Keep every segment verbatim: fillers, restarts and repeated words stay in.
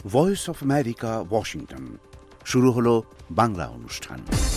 Voice of America, Washington. শুরু হলো বাংলা অনুষ্ঠান।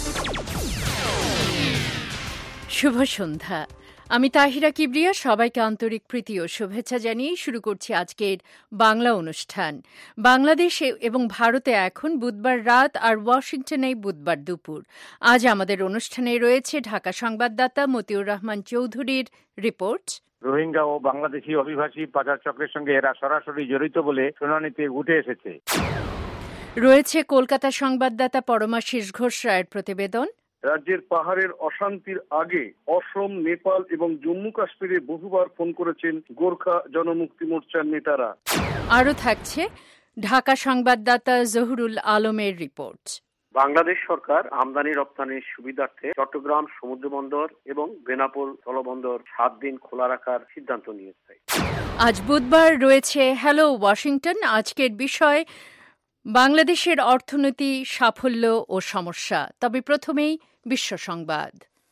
শুভ সন্ধ্যা। আমি তাহিরা কিবরিয়া। সবাইকে আন্তরিক প্রীতি ও শুভেচ্ছা জানিয়ে শুরু করছি আজকের বাংলা অনুষ্ঠান। বাংলাদেশে এবং ভারতে এখন বুধবার রাত আর ওয়াশিংটনে বুধবার দুপুর। আজ আমাদের অনুষ্ঠানে রয়েছে ঢাকা সংবাদদাতা মতিউর রহমান চৌধুরীর রিপোর্ট। রোহিঙ্গা ও বাংলাদেশি অভিবাসী পাচার চক্রের সঙ্গে এরা সরাসরি জড়িত বলে শুনানিতে উঠে এসেছে। রয়েছে কলকাতা সংবাদদাতা পরমাশিস ঘোষ রায়ের প্রতিবেদন। রাজ্যের পাহাড়ের অশান্তির আগে অসম, নেপাল এবং জম্মু কাশ্মীরে বহুবার ফোন করেছেন গোর্খা জনমুক্তি মোর্চার নেতারা। আরও থাকছে ঢাকা সংবাদদাতা জহুরুল আলমের রিপোর্ট। বাংলাদেশ সরকার আমদানি রপ্তানির সুবিধার্থে চট্টগ্রাম সমুদ্র বন্দর এবং বেনাপোল স্থলবন্দর সাত দিন খোলা রাখার সিদ্ধান্ত নিয়েছে। আজ বুধবার রয়েছে হ্যালো ওয়াশিংটন। আজকের বিষয় বাংলাদেশের অর্থনীতি, সাফল্য ও সমস্যা। তবে প্রথমেই বিশ্ব সংবাদ।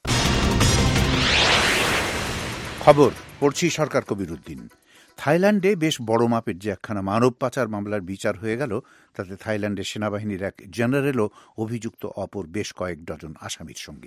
খবর পড়ছি সরকার কবির উদ্দিন। থাইল্যান্ডে বেশ বড় মাপের যে একখানা মানব পাচার মামলার বিচার হয়ে গেল, তাতে থাইল্যান্ডের সেনাবাহিনীর এক জেনারেলও অভিযুক্ত অপর বেশ কয়েক ডজন আসামির সঙ্গে।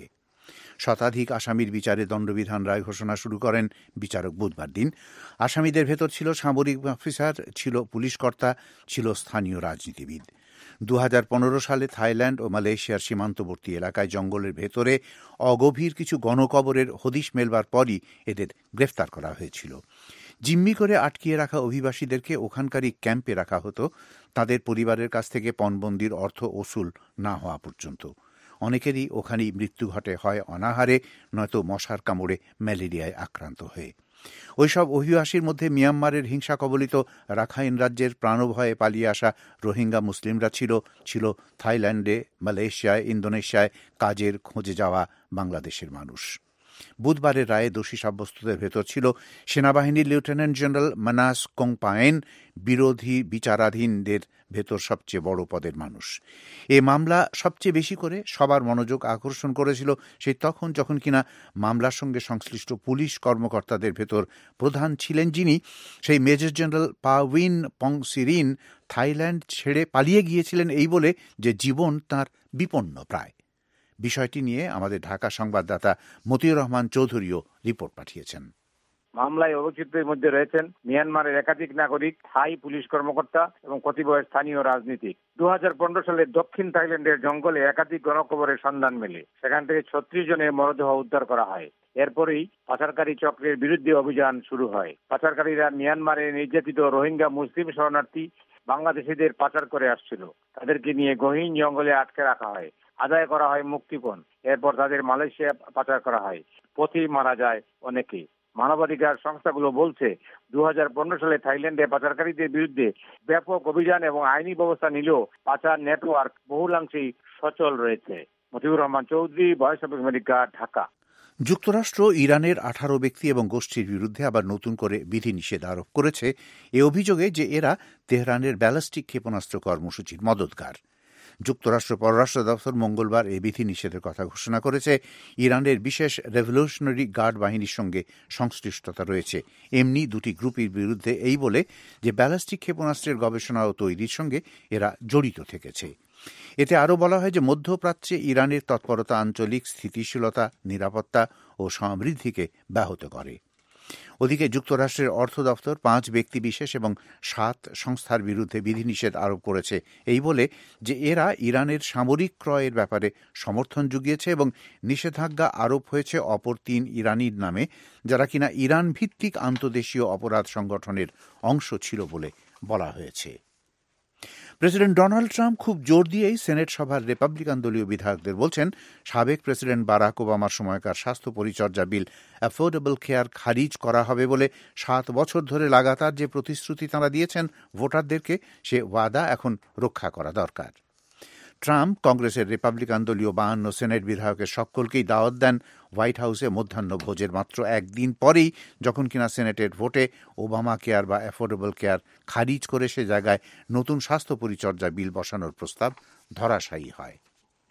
শতাধিক আসামির বিচারে দণ্ডবিধান রায় ঘোষণা শুরু করেন বিচারক বুধবার দিন। আসামিদের ভেতর ছিল সামরিক অফিসার, ছিল পুলিশ কর্তা, ছিল স্থানীয় রাজনীতিবিদ। দু হাজার পনেরো সালে থাইল্যান্ড ও মালয়েশিয়ার সীমান্তবর্তী এলাকায় জঙ্গলের ভেতরে অগভীর কিছু গণকবরের হদিশ মেলবার পরই এদের গ্রেফতার করা হয়েছিল। জিম্মি করে আটকিয়ে রাখা অভিবাসীদেরকে ওখানকারই ক্যাম্পে রাখা হতো, তাদের পরিবারের কাছ থেকে পণবন্দির অর্থ ওসুল না হওয়া পর্যন্ত। অনেকেরই ওখানেই মৃত্যু ঘটে, হয় অনাহারে, নয়তো মশার কামড়ে ম্যালেরিয়ায় আক্রান্ত হয়ে। ওইসব অভিবাসীর মধ্যে মিয়ানমারের হিংসা কবলিত রাখাইন রাজ্যের প্রাণভয়ে পালিয়ে আসা রোহিঙ্গা মুসলিমরা ছিল ছিল থাইল্যান্ডে, মালয়েশিয়ায়, ইন্দোনেশিয়ায় কাজের খোঁজে যাওয়া বাংলাদেশের মানুষ। বুধবারের রায়ে দোষী সাব্যস্তদের ভেতর ছিল সেনাবাহিনীর লেফটেন্যান্ট জেনারেল মানাস কোংপায়েন, বিরোধী বিচারাধীনদের ভেতর সবচেয়ে বড় পদের মানুষ। এ মামলা সবচেয়ে বেশি করে সবার মনোযোগ আকর্ষণ করেছিল সেই তখন, যখন কিনা মামলার সঙ্গে সংশ্লিষ্ট পুলিশ কর্মকর্তাদের ভেতর প্রধান ছিলেন যিনি, সেই major general Paween Pongsirin, Thailand ছেড়ে পালিয়ে গিয়েছিলেন এই বলে যে জীবন তাঁর বিপন্ন প্রায়। বিষয়টি নিয়ে আমাদের ঢাকা সংবাদদাতা মতিউর রহমান চৌধুরীও রিপোর্ট পাঠিয়েছেন। মামলায় অভিযুক্তদের মধ্যে রয়েছেন মিয়ানমারের একাধিক নাগরিক, থাই পুলিশ কর্মকর্তা এবং কতিপয় স্থানীয় রাজনীতিক। দু হাজার পনেরো সালে দক্ষিণ থাইল্যান্ডের জঙ্গলে একাধিক গণকবরের সন্ধান মেলে। সেখান থেকে ছত্রিশ জনের মরদেহ উদ্ধার করা হয়। এরপরেই পাচারকারী চক্রের বিরুদ্ধে অভিযান শুরু হয়। পাচারকারীরা মিয়ানমারে নির্যাতিত রোহিঙ্গা মুসলিম শরণার্থী বাংলাদেশিদের পাচার করে আসছিল। তাদেরকে নিয়ে গহীন জঙ্গলে আটকে রাখা হয়, আদায় করা হয় মুক্তিপণ। এরপর তাদের মালয়েশিয়া পাচার করা হয়। পথেই মারা যায় অনেকে। মানবাধিকার সংস্থাগুলো বলছে, দু হাজার পনেরো সালে থাইল্যান্ডে পাচারকারীদের বিরুদ্ধে ব্যাপক অভিযান এবং আইনি ব্যবস্থা নিলেও পাচার নেটওয়ার্ক বহুলাংশেই সচল রয়েছে। Motiur Rahman Chowdhury, Voice of America, Dhaka. যুক্তরাষ্ট্র ইরানের আঠারো ব্যক্তি এবং গোষ্ঠীর বিরুদ্ধে আবার নতুন করে বিধিনিষেধ আরোপ করেছে এ অভিযোগে যে এরা তেহরানের ব্যালিস্টিক ক্ষেপণাস্ত্র কর্মসূচির মদতগার। যুক্তরাষ্ট্র পররাষ্ট্র দপ্তর মঙ্গলবার এই বিধিনিষেধের কথা ঘোষণা করেছে। ইরানের বিশেষ রেভলিউশনারি গার্ড বাহিনীর সঙ্গে সংশ্লিষ্টতা রয়েছে এমনি দুটি গ্রুপের বিরুদ্ধে, এই বলে যে ব্যালিস্টিক ক্ষেপণাস্ত্রের গবেষণা ও তৈরির সঙ্গে এরা জড়িত থেকেছে। এতে আরও বলা হয় যে মধ্যপ্রাচ্যে ইরানের তৎপরতা আঞ্চলিক স্থিতিশীলতা, নিরাপত্তা ও সমৃদ্ধিকে ব্যাহত করে। ওদিকে যুক্তরাষ্ট্রের অর্থ দপ্তর পাঁচ ব্যক্তি বিশেষ এবং সাত সংস্থার বিরুদ্ধে বিধিনিষেধ আরোপ করেছে এই বলে যে এরা ইরানের সামরিক ক্রয়ের ব্যাপারে সমর্থন জুগিয়েছে এবং নিষেধাজ্ঞা আরোপ হয়েছে অপর তিন ইরানির নামে, যারা কিনা ইরান ভিত্তিক আন্তদেশীয় অপরাধ সংগঠনের অংশ ছিল বলে বলা হয়েছে। প্রেসিডেন্ট ডোনাল্ড ট্রাম্প খুব জোর দিয়েই সেনেট সভার রিপাবলিকান দলীয় বিধায়কদের বলছেন সাবেক প্রেসিডেন্ট বারাক ওবামার সময়কার স্বাস্থ্য পরিচর্যা বিল অ্যাফোর্ডেবল কেয়ার খারিজ করা হবে বলে সাত বছর ধরে লাগাতার যে প্রতিশ্রুতি তাঁরা দিয়েছেন ভোটারদেরকে, সে ওয়াদা এখন রক্ষা করা দরকার। ট্রাম্প কংগ্রেসের রিপাবলিকান দলীয় বাহান্ন সেনেট বিধায়কের সকলকেই দাওয়াত দেন হোয়াইট হাউসে মধ্যাহ্ন ভোজের মাত্র একদিন পরেই, যখন কিনা সেনেটের ভোটে ওবামা কেয়ার বা অ্যাফোর্ডেবল কেয়ার খারিজ করে সে জায়গায় নতুন স্বাস্থ্য পরিচর্যা বিল বসানোর প্রস্তাব ধরাশায়ী হয়।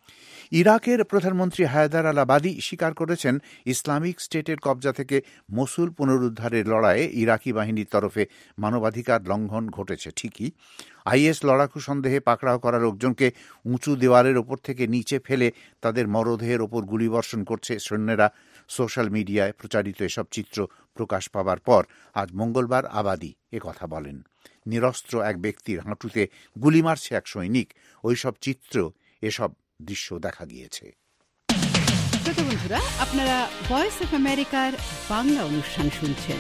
ইরাকের প্রধানমন্ত্রী হায়দার আল আবাদি স্বীকার করেছেন ইসলামিক স্টেটের কবজা থেকে মসুল পুনরুদ্ধারের লড়াইয়ে ইরাকি বাহিনীর তরফে মানবাধিকার লঙ্ঘন ঘটেছে ঠিকই। আইএস লড়াকু সন্দেহে পাকড়াও করা লোকজনকে উঁচু দেওয়ালের ওপর থেকে নিচে ফেলে তাদের মরদেহের ওপর গুলিবর্ষণ করছে সৈন্যরা। সোশ্যাল মিডিয়ায় প্রচারিত এসব চিত্র প্রকাশ পাবার পর আজ মঙ্গলবার আবাদি একথা বলেন। নিরস্ত্র এক ব্যক্তির হাঁটুতে গুলি মারছে এক সৈনিক, ওইসব চিত্র, এসব দৃশ্য দেখা গিয়েছে। শ্রোতা বন্ধুরা, আপনারা ভয়েস অফ আমেরিকার বাংলা অনুষ্ঠান শুনছেন।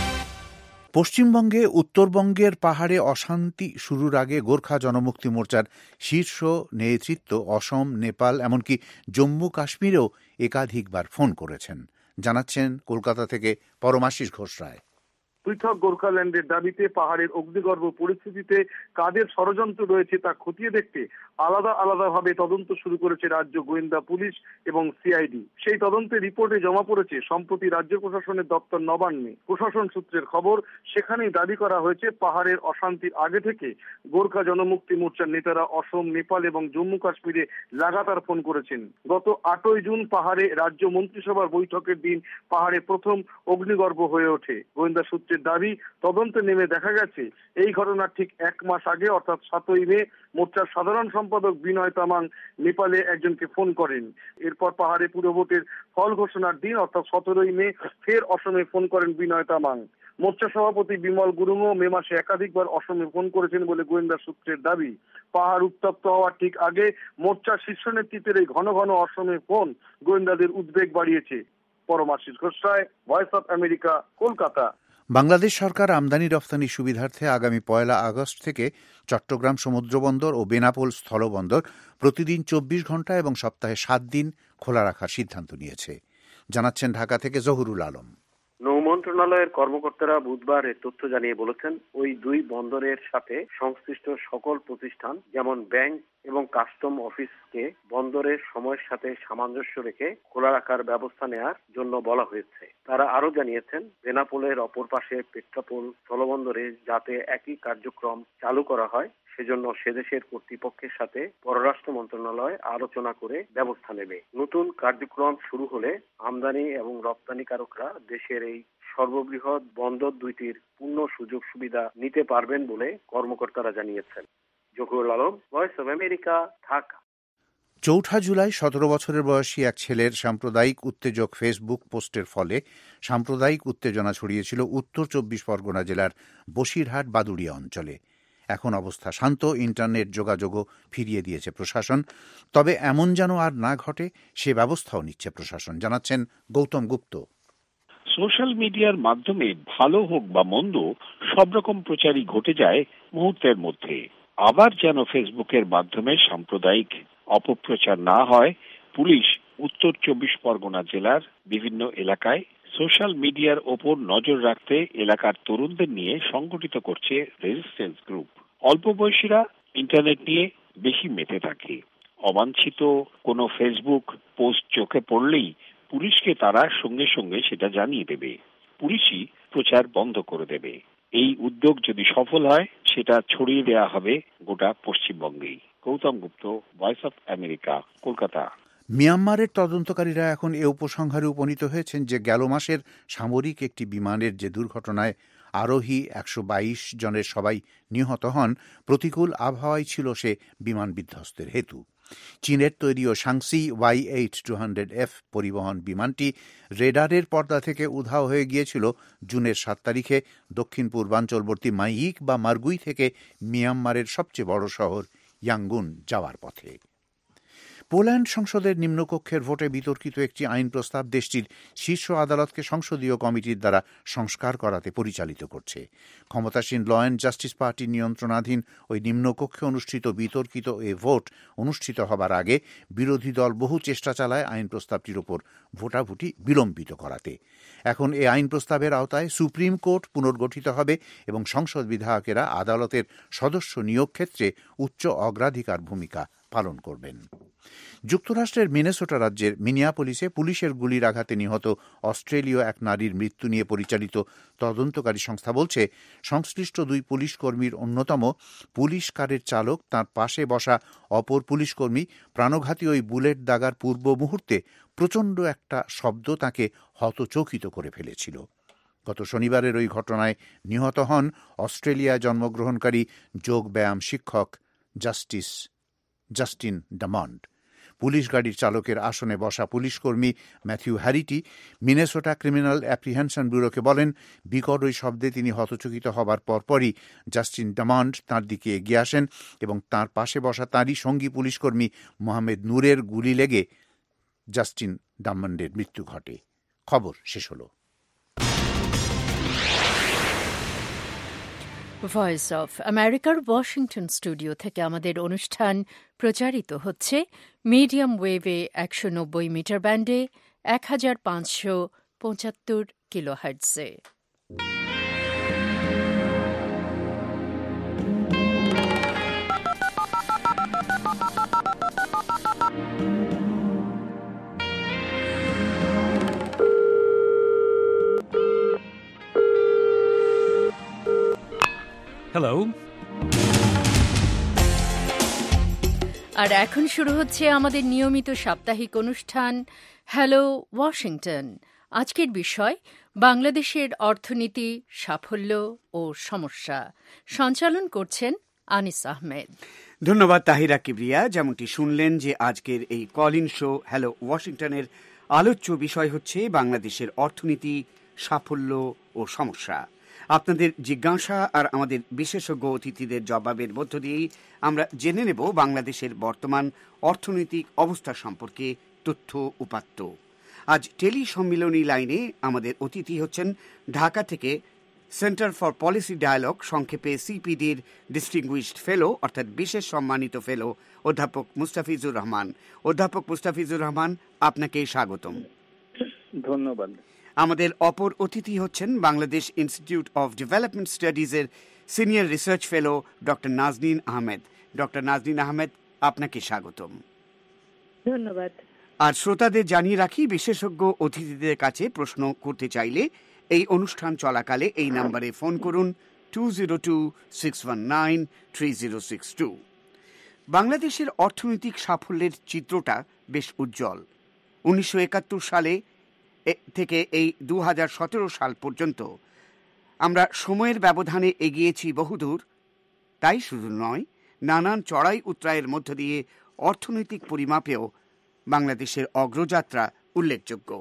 পশ্চিমবঙ্গে উত্তরবঙ্গের পাহাড়ে অশান্তি শুরুর আগে গোর্খা জনমুক্তি মোর্চার শীর্ষ নেতৃত্ব অসম, নেপাল, এমনকি জম্মু কাশ্মীরেও একাধিকবার ফোন করেছেন। জানাচ্ছেন কলকাতা থেকে পরমাশিস ঘোষ রায়। পৃথক গোর্খাল্যান্ডের দাবিতে পাহাড়ের অগ্নিগর্ভ পরিস্থিতিতে কাদের ষড়যন্ত্র রয়েছে তা খতিয়ে দেখতে আলাদা আলাদাভাবে তদন্ত শুরু করেছে রাজ্য গোয়েন্দা পুলিশ এবং সিআইডি। সেই তদন্তের রিপোর্টে জমা পড়েছে সম্প্রতি রাজ্য প্রশাসনের দপ্তর নবান্নে। প্রশাসন সূত্রের খবর, সেখানেই দাবি করা হয়েছে পাহাড়ের অশান্তির আগে থেকে গোর্খা জনমুক্তি মোর্চার নেতারা অসম, নেপাল এবং জম্মু কাশ্মীরে লাগাতার ফোন করেছেন। গত আটই জুন পাহাড়ে রাজ্য মন্ত্রিসভার বৈঠকের দিন পাহাড়ে প্রথম অগ্নিগর্ভ হয়ে ওঠে। গোয়েন্দা সূত্রের দাবি, তদন্তে নেমে দেখা গেছে এই ঘটনার ঠিক এক মাস আগে অর্থাৎ সাতই মে মোর্চার সাধারণ সম্পাদক বিনয় তামাং নেপালে একজনকে ফোন করেন। এরপর পাহাড়ে পুরভোটের ফল ঘোষণার দিন অর্থাৎ সতেরোই মে ফের অসমে ফোন করেন বিনয় তামাং। মোর্চা সভাপতি বিমল গুরুংও মে মাসে একাধিকবার অসমে ফোন করেছেন বলে গোয়েন্দা সূত্রের দাবি। পাহাড় উত্তপ্ত হওয়ার ঠিক আগে মোর্চার শীর্ষ নেতৃত্বের এই ঘন ঘন অসমে ফোন গোয়েন্দাদের উদ্বেগ বাড়িয়েছে। Paramashis Ghosh Roy, Voice of America, Kolkata. Bangladesh সরকার আমদানি রপ্তানি সুবিধার্থে আগামী পয়লা আগস্ট থেকে চট্টগ্রাম সমুদ্রবন্দর ও বেনাপোল স্থলবন্দর প্রতিদিন চব্বিশ ঘন্টা এবং সপ্তাহে সাত দিন খোলা রাখার সিদ্ধান্ত নিয়েছে। জানাচ্ছেন ঢাকা থেকে জহুরুল আলম। নৌ মন্ত্রণালয়ের কর্মকর্তারা বুধবার এ তথ্য জানিয়ে বলেছেন, ওই দুই বন্দরের সাথে সংশ্লিষ্ট সকল প্রতিষ্ঠান যেমন ব্যাংক এবং কাস্টম অফিসকে বন্দরের সময়ের সাথে সামঞ্জস্য রেখে খোলা রাখার ব্যবস্থা নেওয়ার জন্য বলা হয়েছে। তারা আরো জানিয়েছেন, বেনাপোলের অপর পাশে পেট্রাপোল স্থলবন্দরে যাতে একই কার্যক্রম চালু করা হয় সেজন্য সেদেশের কর্তৃপক্ষের সাথে পররাষ্ট্র মন্ত্রণালয় আলোচনা করে ব্যবস্থা নেবে। নতুন কার্যক্রম শুরু হলে আমদানি এবং রপ্তানিকারকরা দেশের এই সর্ববৃহৎ বন্দর দুইটির পূর্ণ সুযোগ সুবিধা নিতে পারবেন বলে কর্মকর্তারা জানিয়েছেন। Zahurul Alam, Voice of America, Dhaka. চৌঠা জুলাই সতেরো বছরের বয়সী এক ছেলের সাম্প্রদায়িক উত্তেজক ফেসবুক পোস্টের ফলে সাম্প্রদায়িক উত্তেজনা ছড়িয়েছিল উত্তর চব্বিশ পরগনা জেলার বসিরহাট বাদুড়িয়া অঞ্চলে। এখন অবস্থা শান্ত, ইন্টারনেট যোগাযোগও ফিরিয়ে দিয়েছে প্রশাসন। তবে এমন যেন আর না ঘটে সে ব্যবস্থাও নিচ্ছে প্রশাসন। জানাচ্ছেন গৌতম গুপ্ত। সোশ্যাল মিডিয়ার মাধ্যমে ভালো হোক বা মন্দ সব রকম প্রচারই ঘটে যায় মুহূর্তের মধ্যে। আবার যেন ফেসবুকের মাধ্যমে সাম্প্রদায়িক অপপ্রচার না হয়, পুলিশ উত্তর চব্বিশ পরগনা জেলার বিভিন্ন এলাকায় সোশ্যাল মিডিয়ার ওপর নজর রাখতে এলাকার তরুণদের নিয়ে সংগঠিত করছে রেজিস্ট্যান্স গ্রুপ। অল্প বয়সীরা ইন্টারনেট নিয়ে বেশি মেতে থাকে। অবাঞ্ছিত কোনো ফেসবুক পোস্ট চোখে পড়লেই পুলিশকে তারা সঙ্গে সঙ্গে সেটা জানিয়ে দেবে। পুলিশই প্রচার বন্ধ করে দেবে। এই উদ্যোগ যদি সফল হয় সেটা ছড়িয়ে দেওয়া হবে গোটা পশ্চিমবঙ্গেই। Gautam Gupta, Voice of America, Kolkata. মিয়ানমারের তদন্তকারীরা এখন এ উপসংহারে উপনীত হয়েছেন যে গেল মাসের সামরিক একটি বিমানের যে দুর্ঘটনায় আরোহী একশো বাইশ জনের সবাই নিহত হন, প্রতিকূল আবহাওয়াই ছিল সে বিমান বিধ্বস্তের হেতু। চীনের তৈরি ও Shaanxi Y eight two hundred F পরিবহন বিমানটি রেডারের পর্দা থেকে উধাও হয়ে গিয়েছিল জুনের সাত তারিখে দক্ষিণ পূর্বাঞ্চলবর্তী মাইয়িক বা মার্গুই থেকে মিয়ানমারের সবচেয়ে বড় শহর ইয়াঙ্গুন যাওয়ার পথে। পোল্যান্ড সংসদের নিম্নকক্ষের ভোটে বিতর্কিত একটি আইন প্রস্তাব দেশটির শীর্ষ আদালতকে সংসদীয় কমিটির দ্বারা সংস্কার করাতে পরিচালিত করছে। ক্ষমতাসীন ল অ্যান্ড জাস্টিস পার্টির নিয়ন্ত্রণাধীন ওই নিম্নকক্ষে অনুষ্ঠিত বিতর্কিত এ ভোট অনুষ্ঠিত হবার আগে বিরোধী দল বহু চেষ্টা চালায় আইন প্রস্তাবটির ওপর ভোটাভুটি বিলম্বিত করাতে। এখন এ আইন প্রস্তাবের আওতায় সুপ্রিম কোর্ট পুনর্গঠিত হবে এবং সংসদ বিধায়কেরা আদালতের সদস্য নিয়োগ ক্ষেত্রে উচ্চ অগ্রাধিকার ভূমিকা পালন করবেন। যুক্তরাষ্ট্রের মিনেসোটা রাজ্যের মিনিয়াপোলিসে পুলিশের গুলির আঘাতে নিহত অস্ট্রেলীয় এক নারীর মৃত্যু নিয়ে পরিচালিত তদন্তকারী সংস্থা বলছে, সংশ্লিষ্ট দুই পুলিশ কর্মীর অন্যতম পুলিশ কারের চালক তার পাশে বসা অপর পুলিশকর্মী প্রাণঘাতী ওই বুলেট দাগার পূর্ব মুহূর্তে প্রচণ্ড একটা শব্দ তাকে হতচকিত করে ফেলেছিল। গত শনিবারের ওই ঘটনায় নিহত হন অস্ট্রেলিয়ায় জন্মগ্রহণকারী যোগ ব্যায়াম শিক্ষক জাস্টিস জাস্টিন ডামন্ড। পুলিশ গাড়ির চালকের আসনে বসা পুলিশকর্মী Matthew Harrity Minnesota criminal apprehension ব্যুরোকে বলেন, বিকট ওই শব্দে তিনি হতচকিত হবার পরপরই জাস্টিন ডামন্ড তাঁর দিকে এগিয়ে আসেন এবং তাঁর পাশে বসা তাঁরই সঙ্গী পুলিশকর্মী মোহাম্মদ নূরের গুলি লেগে জাস্টিন ডামন্ডের মৃত্যু ঘটে। খবর শেষ হলো। ভয়েস অফ আমেরিকার ওয়াশিংটন স্টুডিও থেকে আমাদের অনুষ্ঠান প্রচারিত হচ্ছে মিডিয়াম ওয়েভে একশো নব্বই মিটার ব্যান্ডে এক হাজার পাঁচশো পঁচাত্তর কিলোহার্টজে। হ্যালো। আর এখন শুরু হচ্ছে আমাদের নিয়মিত সাপ্তাহিক অনুষ্ঠান হ্যালো ওয়াশিংটন। আজকের বিষয় বাংলাদেশের অর্থনীতি, সাফল্য ও সমস্যা। সঞ্চালন করছেন আনিস আহমেদ। ধন্যবাদ তাহিরা কিবরিয়া। যেমনটি শুনলেন যে আজকের এই কল ইন শো হ্যালো ওয়াশিংটনের আলোচ্য বিষয় হচ্ছে বাংলাদেশের অর্থনীতি, সাফল্য ও সমস্যা। আপনাদের জিজ্ঞাসা আর আমাদের বিশেষজ্ঞ অতিথিদের জবাবের মধ্য দিয়েই আমরা জেনে নেব বাংলাদেশের বর্তমান অর্থনৈতিক অবস্থা সম্পর্কে তথ্য উপাত্ত। আজ টেলি সম্মিলনী লাইনে আমাদের অতিথি হচ্ছেন ঢাকা থেকে সেন্টার ফর পলিসি ডায়ালগ, সংক্ষেপে সিপিডির ডিস্টিংগুইশড ফেলো অর্থাৎ বিশেষ সম্মানিত ফেলো অধ্যাপক মুস্তাফিজুর রহমান। অধ্যাপক মুস্তাফিজুর রহমান, আপনাকে স্বাগতম। ধন্যবাদ। আমাদের অপর অতিথি হচ্ছেন বাংলাদেশ ইনস্টিটিউট অফ ডেভেলপমেন্ট স্টাডিজের senior research fellow doctor Naznin Ahmed. Doctor Naznin Ahmed, আপনাকে স্বাগতম। ধন্যবাদ। আর শ্রোতাদের জানিয়ে রাখি, বিশেষজ্ঞ অতিথিদের কাছে প্রশ্ন করতে চাইলে এই অনুষ্ঠান চলাকালে এই নম্বরে ফোন করুন two zero two six one nine three zero six two. বাংলাদেশের অর্থনৈতিক সাফল্যের চিত্রটা বেশ উজ্জ্বল। উনিশশো একাত্তর সালে থেকে এই দু হাজার সতেরো সাল পর্যন্ত আমরা সময়ের ব্যবধানে এগিয়েছি বহুদূর। তাই শুধু নয়, নানান চড়াই উতরাইয়ের মধ্য দিয়ে অর্থনৈতিক পরিমাপেও বাংলাদেশের অগ্রযাত্রা উল্লেখযোগ্য।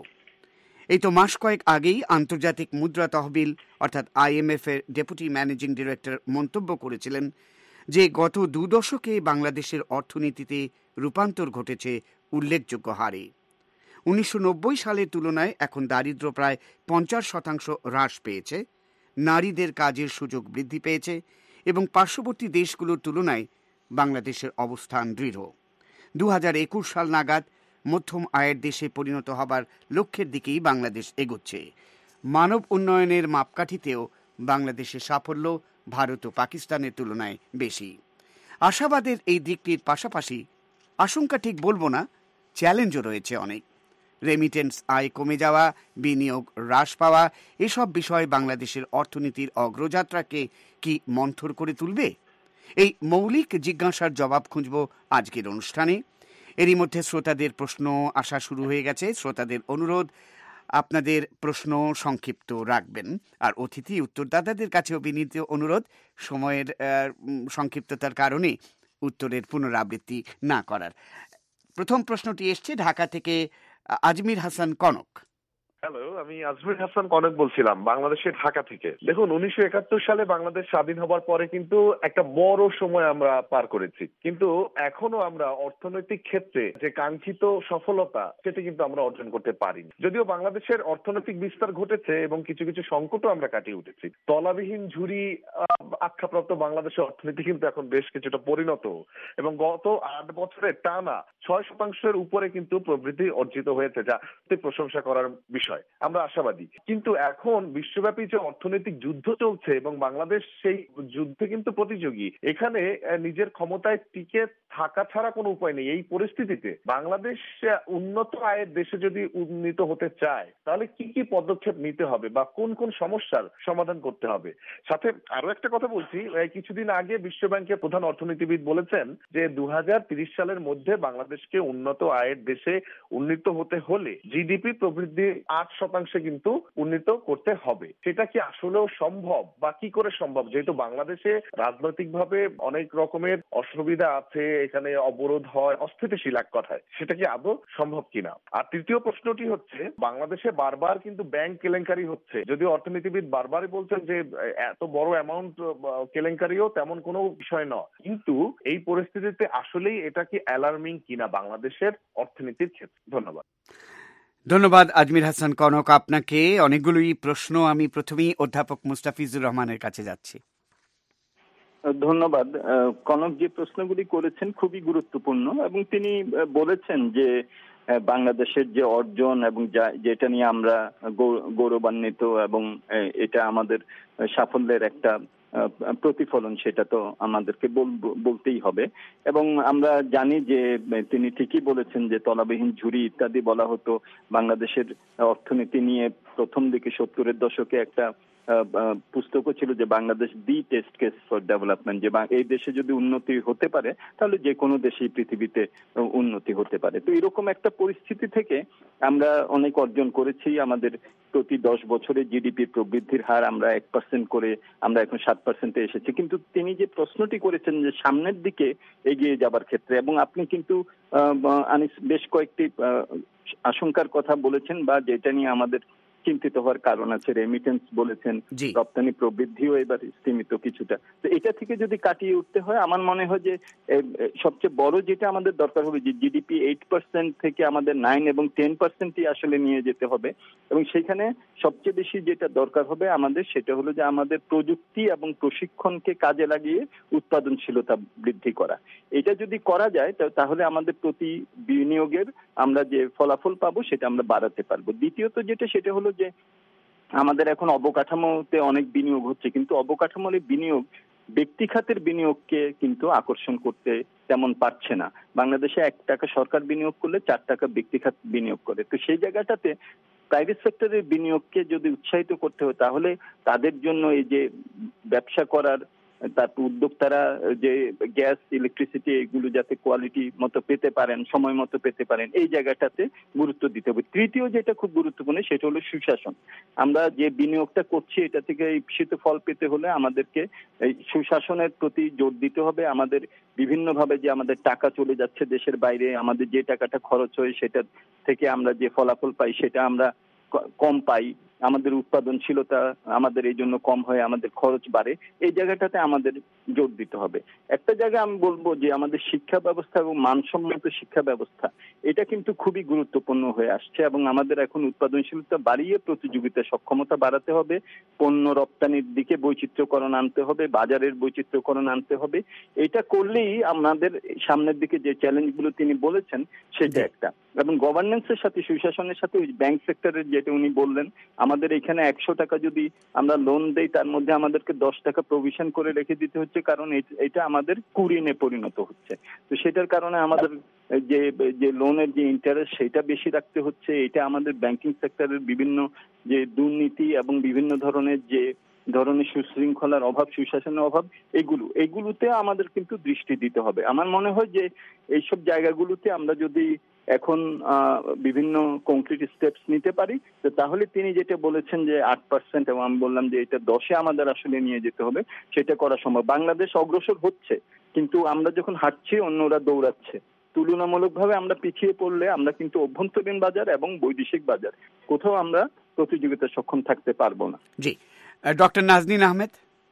এই তো মাস কয়েক আগেই আন্তর্জাতিক মুদ্রা তহবিল অর্থাৎ আইএমএফ এর ডেপুটি ম্যানেজিং ডিরেক্টর মন্তব্য করেছিলেন যে গত দু দশকে বাংলাদেশের অর্থনীতিতে রূপান্তর ঘটেছে উল্লেখযোগ্য হারে। উনিশশো নব্বই সালের তুলনায় এখন দারিদ্র প্রায় পঞ্চাশ শতাংশ হ্রাস পেয়েছে, নারীদের কাজের সুযোগ বৃদ্ধি পেয়েছে এবং পার্শ্ববর্তী দেশগুলোর তুলনায় বাংলাদেশের অবস্থান দৃঢ়। দু হাজার একুশ সাল নাগাদ মধ্যম আয়ের দেশে পরিণত হবার লক্ষ্যের দিকেই বাংলাদেশ এগোচ্ছে। মানব উন্নয়নের মাপকাঠিতেও বাংলাদেশের সাফল্য ভারত ও পাকিস্তানের তুলনায় বেশি। আশাবাদের এই দিকটির পাশাপাশি আশঙ্কা ঠিক বলবো না, চ্যালেঞ্জও রয়েছে অনেক। রেমিটেন্স আয় কমে যাওয়া, বিনিয়োগ হ্রাস পাওয়া, এসব বিষয় বাংলাদেশের অর্থনীতির অগ্রযাত্রাকে কি মন্থর করে তুলবে? এই মৌলিক জিজ্ঞাসার জবাব খুঁজব আজকের অনুষ্ঠানে। এরই মধ্যে শ্রোতাদের প্রশ্ন আসা শুরু হয়ে গেছে। শ্রোতাদের অনুরোধ, আপনাদের প্রশ্ন সংক্ষিপ্ত রাখবেন। আর অতিথি উত্তরদাতাদের কাছেও বিনীত অনুরোধ, সময়ের সংক্ষিপ্ততার কারণে উত্তরের পুনরাবৃত্তি না করার। প্রথম প্রশ্নটি এসছে ঢাকা থেকে আজমির হাসান কনক। হ্যালো, আমি আজমির হাসান কনক বলছিলাম বাংলাদেশের ঢাকা থেকে। দেখুন, উনিশশো একাত্তর সালে বাংলাদেশ স্বাধীন হবার পরে কিন্তু একটা বড় সময় আমরা পার করেছি, কিন্তু এখনো আমরা অর্থনৈতিক ক্ষেত্রে যে কাঙ্ক্ষিত সফলতা সেটা কিন্তু আমরা অর্জন করতে পারিনি। যদিও বাংলাদেশের অর্থনৈতিক বিস্তার ঘটেছে এবং কিছু কিছু সংকটও আমরা কাটিয়ে উঠেছি, তলাবিহীন ঝুড়ি আখ্যাপ্রাপ্ত বাংলাদেশের অর্থনীতি কিন্তু এখন বেশ কিছুটা পরিণত এবং গত আট বছরের টানা ছয় শতাংশের উপরে কিন্তু প্রবৃদ্ধি অর্জিত হয়েছে, যা প্রশংসা করার বিষয়। বিষয়, আমরা আশাবাদী। কিন্তু এখন বিশ্বব্যাপী যে অর্থনৈতিক যুদ্ধ চলছে এবং বাংলাদেশ সেই যুদ্ধে কিন্তু প্রতিযোগী, এখানে নিজের ক্ষমতায় টিকে থাকা ছাড়া কোনো উপায় নেই। এই পরিস্থিতিতে বাংলাদেশ উন্নত আয়ের দেশে যদি উন্নীত হতে চায় তাহলে কি কি পদক্ষেপ নিতে হবে বা কোন কোন সমস্যার সমাধান করতে হবে। সাথে আরো একটা কথা বলছি, কিছুদিন আগে বিশ্ব ব্যাংকের প্রধান অর্থনীতিবিদ বলেছেন যে দু হাজার তিরিশ সালের মধ্যে বাংলাদেশকে উন্নত আয়ের দেশে উন্নীত হতে হলে জিডিপি প্রবৃদ্ধি আট শতাংশে কিন্তু উন্নীত করতে হবে। সেটা কি আসলেও সম্ভব বা কি করে সম্ভব, যেহেতু বাংলাদেশে রাজনৈতিক ভাবে অনেক রকমের অসুবিধা আছে, এখানে অবরোধ হয়, অস্থিতিশীল এক কথায়, সেটা কি আদৌ সম্ভব কিনা। আর তৃতীয় প্রশ্নটি হচ্ছে, বাংলাদেশে বারবার কিন্তু ব্যাংক কেলেঙ্কারি হচ্ছে, যদিও অর্থনীতিবিদ বারবারই বলছেন যে এত বড় অ্যামাউন্ট কেলেঙ্কারিও তেমন কোনো বিষয় নয়, কিন্তু এই পরিস্থিতিতে আসলেই এটা কি অ্যালার্মিং কিনা বাংলাদেশের অর্থনীতির ক্ষেত্রে। ধন্যবাদ। ধন্যবাদ আজমির হাসান কনক আপনাকে। অনেকগুলোই প্রশ্ন, আমি প্রথমেই অধ্যাপক মুস্তাফিজুর রহমানের কাছে যাচ্ছি। ধন্যবাদ। কনক যে প্রশ্নগুলি করেছেন খুবই গুরুত্বপূর্ণ এবং তিনি বলেছেন যে বাংলাদেশের যে অর্জন এবং যেটা নিয়ে আমরা গৌরবান্বিত এবং এটা আমাদের সাফল্যের একটা প্রতিফলন, সেটা তো আমাদেরকে বলতেই হবে। এবং আমরা জানি যে তিনি ঠিকই বলেছেন যে তলাবিহীন ঝুড়ি ইত্যাদি বলা হতো বাংলাদেশের অর্থনীতি নিয়ে। প্রথম দিকে সত্তরের দশকে একটা পুস্তকও ছিল যে Bangladesh the test case for development, যে এই দেশে যদি উন্নতি হতে পারে তাহলে যে কোনো দেশেই পৃথিবীতে উন্নতি হতে পারে। তো এরকম একটা পরিস্থিতি থেকে আমরা অনেক অর্জন করেছি। আমাদের প্রতি দশ বছরে জিডিপি প্রবৃদ্ধির হার আমরা এক পার্সেন্ট করে আমরা এখন সাত পার্সেন্টে এসেছি। কিন্তু তিনি যে প্রশ্নটি করেছেন যে সামনের দিকে এগিয়ে যাবার ক্ষেত্রে, এবং আপনি কিন্তু আনিস বেশ কয়েকটি আশঙ্কার কথা বলেছেন বা যেটা নিয়ে আমাদের চিন্তিত হওয়ার কারণ আছে। রেমিটেন্স বলেছেন, রপ্তানি প্রবৃদ্ধিও এবার সীমিত কিছুটা। তো এটা থেকে যদি কাটিয়ে উঠতে হয়, আমার মনে হয় যে সবচেয়ে বড় যেটা আমাদের দরকার হবে যে জিডিপি এইট পার্সেন্ট থেকে আমাদের নাইন এবং টেন পার্সেন্টই আসলে নিয়ে যেতে হবে। এবং সেখানে সবচেয়ে বেশি যেটা দরকার হবে আমাদের, সেটা হলো যে আমাদের প্রযুক্তি এবং প্রশিক্ষণকে কাজে লাগিয়ে উৎপাদনশীলতা বৃদ্ধি করা। এটা যদি করা যায় তাহলে আমাদের প্রতি বিনিয়োগের আমরা যে ফলাফল পাবো সেটা আমরা বাড়াতে পারবো। দ্বিতীয়ত যেটা, সেটা হলো যে আমাদের এখন অবকাঠামোতে অনেক বিনিয়োগ হচ্ছে, কিন্তু অবকাঠামোর বিনিয়োগ ব্যক্তি খাতের বিনিয়োগকে কিন্তু আকর্ষণ করতে তেমন পারছে না। বাংলাদেশে এক টাকা সরকার বিনিয়োগ করলে চার টাকা ব্যক্তি খাত বিনিয়োগ করে। তো সেই জায়গাটাতে প্রাইভেট সেক্টরের বিনিয়োগকে যদি উৎসাহিত করতে হয় তাহলে তাদের জন্য এই যে ব্যবসা করার, তারপর উদ্যোক্তারা যে গ্যাস ইলেকট্রিসিটি এগুলো যাতে কোয়ালিটি মতো পেতে পারেন, সময় মতো পেতে পারেন, এই জায়গাটাতে গুরুত্ব দিতে হবে। তৃতীয় যেটা খুব গুরুত্বপূর্ণ সেটা হলো সুশাসন। আমরা যে বিনিয়োগটা করছি এটা থেকে ইপ্সিত ফল পেতে হলে আমাদেরকে এই সুশাসনের প্রতি জোর দিতে হবে। আমাদের বিভিন্নভাবে যে আমাদের টাকা চলে যাচ্ছে দেশের বাইরে, আমাদের যে টাকাটা খরচ হয় সেটা থেকে আমরা যে ফলাফল পাই সেটা আমরা কম পাই, আমাদের উৎপাদনশীলতা আমাদের এই জন্য কম হয়, আমাদের খরচ বাড়ে। এই জায়গাটাতে আমাদের জোর দিতে হবে। একটা জায়গা আমি বলবো যে আমাদের শিক্ষা ব্যবস্থা এবং মানসম্মত শিক্ষা ব্যবস্থা, এটা কিন্তু খুবই গুরুত্বপূর্ণ হয়ে আসছে এবং আমাদের এখন উৎপাদনশীলতা বাড়িয়ে প্রতিযোগিতা সক্ষমতা বাড়াতে হবে, পণ্য রপ্তানির দিকে বৈচিত্র্যকরণ আনতে হবে, বাজারের বৈচিত্র্যকরণ আনতে হবে। এটা করলেই আমাদের সামনের দিকে যে চ্যালেঞ্জগুলো তিনি বলেছেন সেটা একটা। এবং গভর্নেন্সের সাথে, সুশাসনের সাথে ওই ব্যাংক সেক্টরের যেটা উনি বললেন, আমাদের এখানে একশো টাকা যদি আমরা লোন দেই তার মধ্যে আমাদেরকে দশ টাকা প্রভিশন করে রেখে দিতে হচ্ছে, কারণ এটা আমাদের কুরিনে পরিণত হচ্ছে। তো সেটার কারণে আমাদের যে যে লোনের যে ইন্টারেস্ট সেটা বেশি রাখতে হচ্ছে। এটা আমাদের ব্যাংকিং সেক্টরের বিভিন্ন যে দুর্নীতি এবং বিভিন্ন ধরনের যে ধরনের সুশৃঙ্খলার অভাব, সুশাসনের অভাব, এগুলো এগুলোতে আমাদের কিন্তু দৃষ্টি দিতে হবে। আমার মনে হয় যে এইসব জায়গাগুলোতে আমরা যদি এখন বিভিন্ন কংক্রিট স্টেপস নিতে পারি তাহলে তিনি যেটা বলেছেন যে আট পার্সেন্ট এবং আমি বললাম যে এটা দশে আমাদের আসলে নিয়ে যেতে হবে, সেটা করা সম্ভব। বাংলাদেশ অগ্রসর হচ্ছে, কিন্তু আমরা যখন হাঁটছি অন্যরা দৌড়াচ্ছে। তুলনামূলকভাবে আমরা পিছিয়ে পড়লে আমরা কিন্তু অভ্যন্তরীণ বাজার এবং বৈদেশিক বাজার কোথাও আমরা প্রতিযোগিতা সক্ষম থাকতে পারবো না। জি, ডক্টর নাজনীন আহমেদ।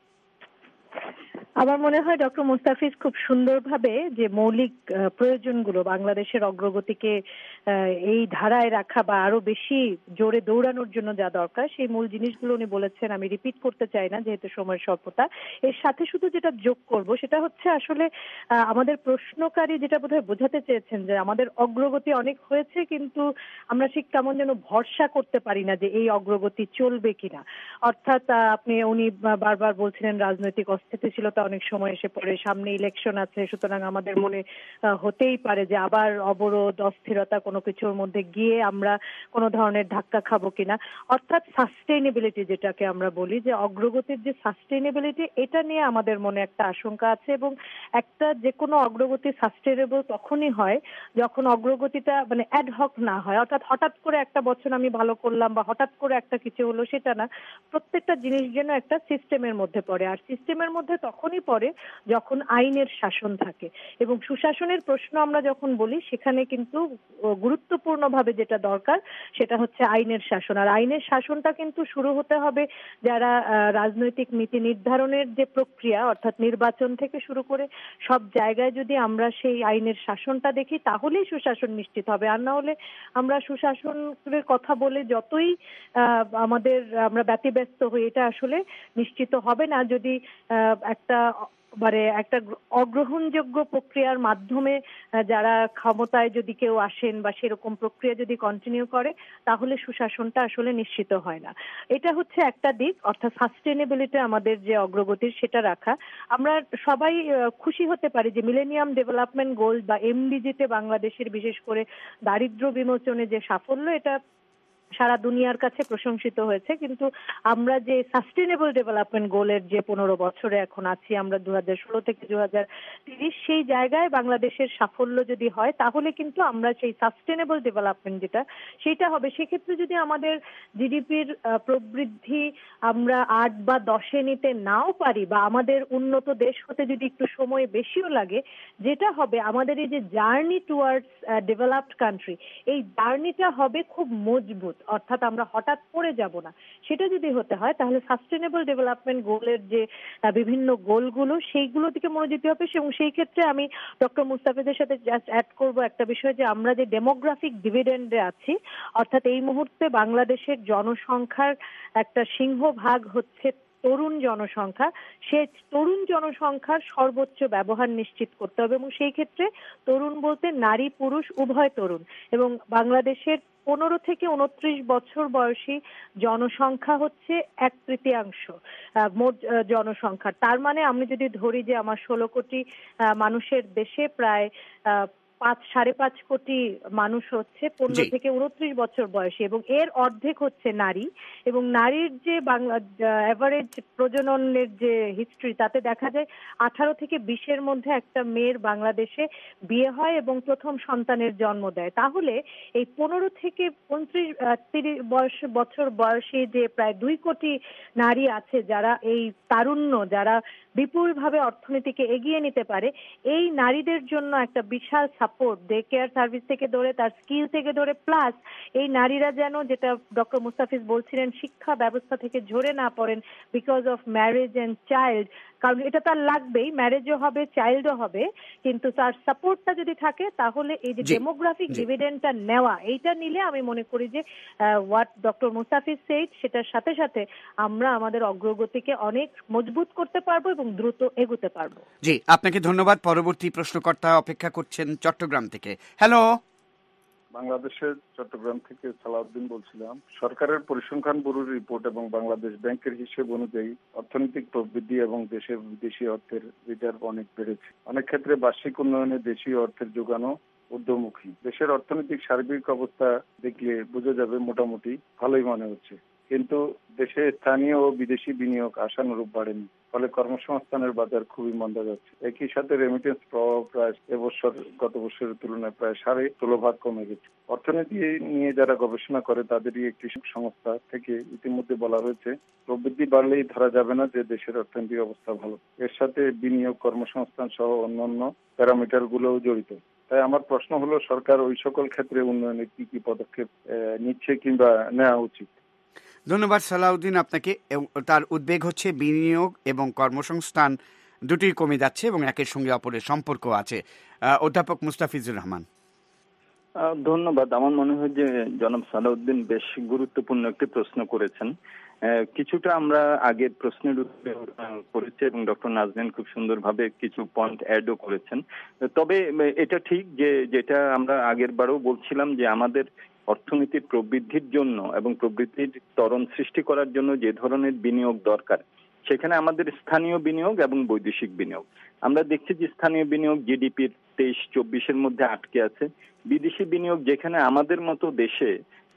আমার মনে হয় ডক্টর মুস্তাফিজ খুব সুন্দরভাবে যে মৌলিক প্রয়োজনগুলো বাংলাদেশের অগ্রগতিকে এই ধারায় রাখা বা আরো বেশি জোরে দৌড়ানোর জন্য যা দরকার সেই মূল জিনিসগুলো উনি বলেছেন। আমি রিপিট করতে চাই না যেহেতু সময়ের স্বল্পতা। এর সাথে শুধু যেটা যোগ করব সেটা হচ্ছে আসলে আমাদের প্রশ্নকারী যেটা বোধহয় বোঝাতে চেয়েছেন যে আমাদের অগ্রগতি অনেক হয়েছে, কিন্তু আমরা ঠিক কেমন যেন ভরসা করতে পারি না যে এই অগ্রগতি চলবে কিনা। অর্থাৎ আপনি উনি বারবার বলছিলেন রাজনৈতিক অস্থিতিশীলতা অনেক সময় এসে পড়ে, সামনে ইলেকশন আছে, সুতরাং আমাদের মনে হতেই পারে যে আবার অবরোধ অস্থিরতা কোনো কিছুর মধ্যে গিয়ে আমরা কোনো ধরনের ধাক্কা খাবো কিনা। অর্থাৎ সাস্টেইনেবিলিটি যেটাকে আমরা বলি, যে অগ্রগতির যে সাস্টেইনেবিলিটি, এটা নিয়ে আমাদের মনে একটা আশঙ্কা আছে। এবং একটা যে কোনো অগ্রগতি সাস্টেইনেবল তখনই হয় যখন অগ্রগতিটা মানে অ্যাডহক না হয়। অর্থাৎ হঠাৎ করে একটা বছর আমি ভালো করলাম বা হঠাৎ করে একটা কিছু হলো সেটা না, প্রত্যেকটা জিনিস যেন একটা সিস্টেমের মধ্যে পড়ে। আর সিস্টেমের মধ্যে তখনই পড়ে যখন আইনের শাসন থাকে। এবং সুশাসনের প্রশ্ন আমরা যখন বলি সেখানে কিন্তু গুরুত্বপূর্ণভাবে যেটা দরকার সেটা হচ্ছে আইনের শাসন। আর আইনের শাসনটা কিন্তু শুরু হতে হবে যারা রাজনৈতিক নীতি নির্ধারণের যে প্রক্রিয়া, অর্থাৎ নির্বাচন থেকে শুরু করে সব জায়গায় যদি আমরা সেই আইনের শাসনটা দেখি তাহলেই সুশাসন নিশ্চিত হবে। আর না হলে আমরা সুশাসনের কথা বলে যতই আমাদের আমরা ব্যতিব্যস্ত হই, এটা আসলে নিশ্চিত হবে না যদি একটা মানে একটা অগ্রহণযোগ্য প্রক্রিয়ার মাধ্যমে যারা ক্ষমতায় যদি কেউ আসেন বা সেরকম প্রক্রিয়া যদি কন্টিনিউ করে তাহলে সুশাসনটা আসলে নিশ্চিত হয় না। এটা হচ্ছে একটা দিক, অর্থাৎ সাস্টেইনেবিলিটি আমাদের যে অগ্রগতির সেটা রাখা। আমরা সবাই খুশি হতে পারি যে মিলেনিয়াম ডেভেলপমেন্ট গোল বা এমডিজিতে বাংলাদেশের বিশেষ করে দারিদ্র্য বিমোচনে যে সাফল্য, এটা সারা দুনিয়ার কাছে প্রশংসিত হয়েছে। কিন্তু আমরা যে সাস্টেইনেবল ডেভেলপমেন্ট গোলের যে পনেরো বছরে এখন আছি, আমরা দু হাজার ষোলো থেকে দু হাজার তিরিশ, সেই জায়গায় বাংলাদেশের সাফল্য যদি হয় তাহলে কিন্তু আমরা সেই সাস্টেইনেবল ডেভেলপমেন্ট যেটা সেটা হবে। সেক্ষেত্রে যদি আমাদের জিডিপির প্রবৃদ্ধি আমরা আট বা দশে নিতে নাও পারি বা আমাদের উন্নত দেশ হতে যদি একটু সময় বেশিও লাগে, যেটা হবে আমাদের এই যে জার্নি টুয়ার্ডস ডেভেলপড কান্ট্রি, এই জার্নিটা হবে খুব মজবুত। অর্থাৎ আমরা হঠাৎ পড়ে যাব না। সেটা যদি হতে হয় তাহলে সাস্টেইনেবল ডেভেলপমেন্ট গোলের যে বিভিন্ন গোলগুলো সেইগুলো দিকে মনোযোগ দিতে হবে। এবং সেই ক্ষেত্রে আমি ডক্টর মুস্তাফিজের সাথে জাস্ট অ্যাড করবো একটা বিষয়, যে আমরা যে ডেমোগ্রাফিক ডিভিডেন্ডে আছি, অর্থাৎ এই মুহূর্তে বাংলাদেশের জনসংখ্যার একটা সিংহভাগ হচ্ছে তরুণ জনসংখ্যা। সে তরুণ জনসংখ্যার সর্বোচ্চ ব্যবহার নিশ্চিত করতে হবে এবং সেই ক্ষেত্রে তরুণ বলতে নারী পুরুষ উভয় তরুণ। এবং বাংলাদেশের পনেরো থেকে উনত্রিশ বছর বয়সী জনসংখ্যা হচ্ছে এক তৃতীয়াংশ মোট জনসংখ্যা। তার মানে আমি যদি ধরি যে আমার ষোলো কোটি মানুষের দেশে প্রায় পাঁচ সাড়ে পাঁচ কোটি মানুষ হচ্ছে পনেরো থেকে উনত্রিশ বছর বয়সী এবং এর অর্ধেক হচ্ছে নারী। এবং নারীর যে বাংলা অ্যাভারেজ প্রজননের যে হিস্ট্রি, তাতে দেখা যায় আঠারো থেকে বিশের মধ্যে একটা মেয়ের বাংলাদেশে বিয়ে হয় এবং প্রথম সন্তানের জন্ম দেয়। তাহলে এই পনেরো থেকে পঁয়ত্রিশ তিরিশ বয়স বছর বয়সী যে প্রায় দুই কোটি নারী আছে যারা এই তারুণ্য, যারা বিপুলভাবে অর্থনীতিকে এগিয়ে নিতে পারে, এই নারীদের জন্য একটা বিশাল সাপোর্ট, ডে কেয়ার সার্ভিস থেকে ধরে তার স্কিল থেকে ধরে প্লাস এই নারীরা যেন, যেটা ডক্টর মুস্তাফিজ বলছিলেন, শিক্ষা ব্যবস্থা থেকে ঝরে না পড়েন because of marriage and child. কারণ এটা তার লাগবেই, ম্যারেজও হবে চাইল্ডও হবে, কিন্তু তার সাপোর্টটা যদি থাকে তাহলে এই যে ডেমোগ্রাফিক ডিভিডেন্ডটা নেওয়া, এইটা নিলে আমি মনে করি যে হোয়াট ডক্টর মুস্তাফিজ সেইড সেটার সাথে সাথে আমরা আমাদের অগ্রগতিকে অনেক মজবুত করতে পারবো এবং দ্রুত এগোতে পারবো। জি, আপনাকে ধন্যবাদ। পরবর্তী প্রশ্নকর্তা অপেক্ষা করছেন চট্টগ্রাম থেকে। হ্যালো, বাংলাদেশের চট্টগ্রাম থেকে সালাউদ্দিন বলছিলাম। সরকারের পরিসংখ্যান ব্যুরোর রিপোর্ট এবং বাংলাদেশ ব্যাংকের হিসেব অনুযায়ী অর্থনৈতিক প্রবৃদ্ধি এবং দেশের বিদেশি অর্থের রিজার্ভ অনেক বেড়েছে। অনেক ক্ষেত্রে বার্ষিক উন্নয়নে দেশীয় অর্থের যোগানো ঊর্ধ্বমুখী। দেশের অর্থনৈতিক সার্বিক অবস্থা দেখলে বোঝা যাবে মোটামুটি ভালোই মনে হচ্ছে, কিন্তু দেশে স্থানীয় ও বিদেশি বিনিয়োগ আশানুরূপ বাড়েনি, ফলে কর্মসংস্থানের বাজার খুবই মন্দা যাচ্ছে। একই সাথে রেমিটেন্স প্রভাব প্রায় এবছর গত বছরের তুলনায় প্রায় সাড়ে ষোলো ভাগ কমে গেছে। অর্থনীতি নিয়ে যারা গবেষণা করে তাদেরই একটি সংস্থা থেকে ইতিমধ্যে বলা হয়েছে, প্রবৃদ্ধি বাড়লেই ধরা যাবে না যে দেশের অর্থনৈতিক অবস্থা ভালো। এর সাথে বিনিয়োগ, কর্মসংস্থান সহ অন্যান্য প্যারামিটার গুলোও জড়িত। তাই আমার প্রশ্ন হলো, সরকার ওই সকল ক্ষেত্রে উন্নয়নে কি কি পদক্ষেপ নিচ্ছে কিংবা নেওয়া উচিত? ধন্যবাদ সালাউদ্দিন আপনাকে। তার উদ্বেগ হচ্ছে বিনিয়োগ এবং কর্মসংস্থান দুটোই কমে যাচ্ছে এবং একের সঙ্গে অপরের সম্পর্ক আছে। অধ্যাপক মুস্তাফিজুর রহমান। ধন্যবাদ। আমার মনে হয় যে জনাব সালাউদ্দিন বেশ গুরুত্বপূর্ণ একটি প্রশ্ন করেছেন। কিছুটা আমরা আগের প্রশ্নের উত্তরে করেছি এবং ডক্টর নাজনীন খুব সুন্দরভাবে কিছু পয়েন্ট অ্যাডও করেছেন। তবে এটা ঠিক যে যেটা আমরা আগের বারও বলছিলাম যে আমাদের অর্থনীতির প্রবৃদ্ধির জন্য এবং প্রবৃদ্ধির ত্বরণ সৃষ্টি করার জন্য যে ধরনের বিনিয়োগ দরকার, সেখানে আমাদের স্থানীয় বিনিয়োগ এবং বৈদেশিক বিনিয়োগ। আমরা দেখছি যে স্থানীয় বিনিয়োগ জিডিপির তেইশ চব্বিশের মধ্যে আটকে আছে। বিদেশি বিনিয়োগ যেখানে আমাদের মতো দেশে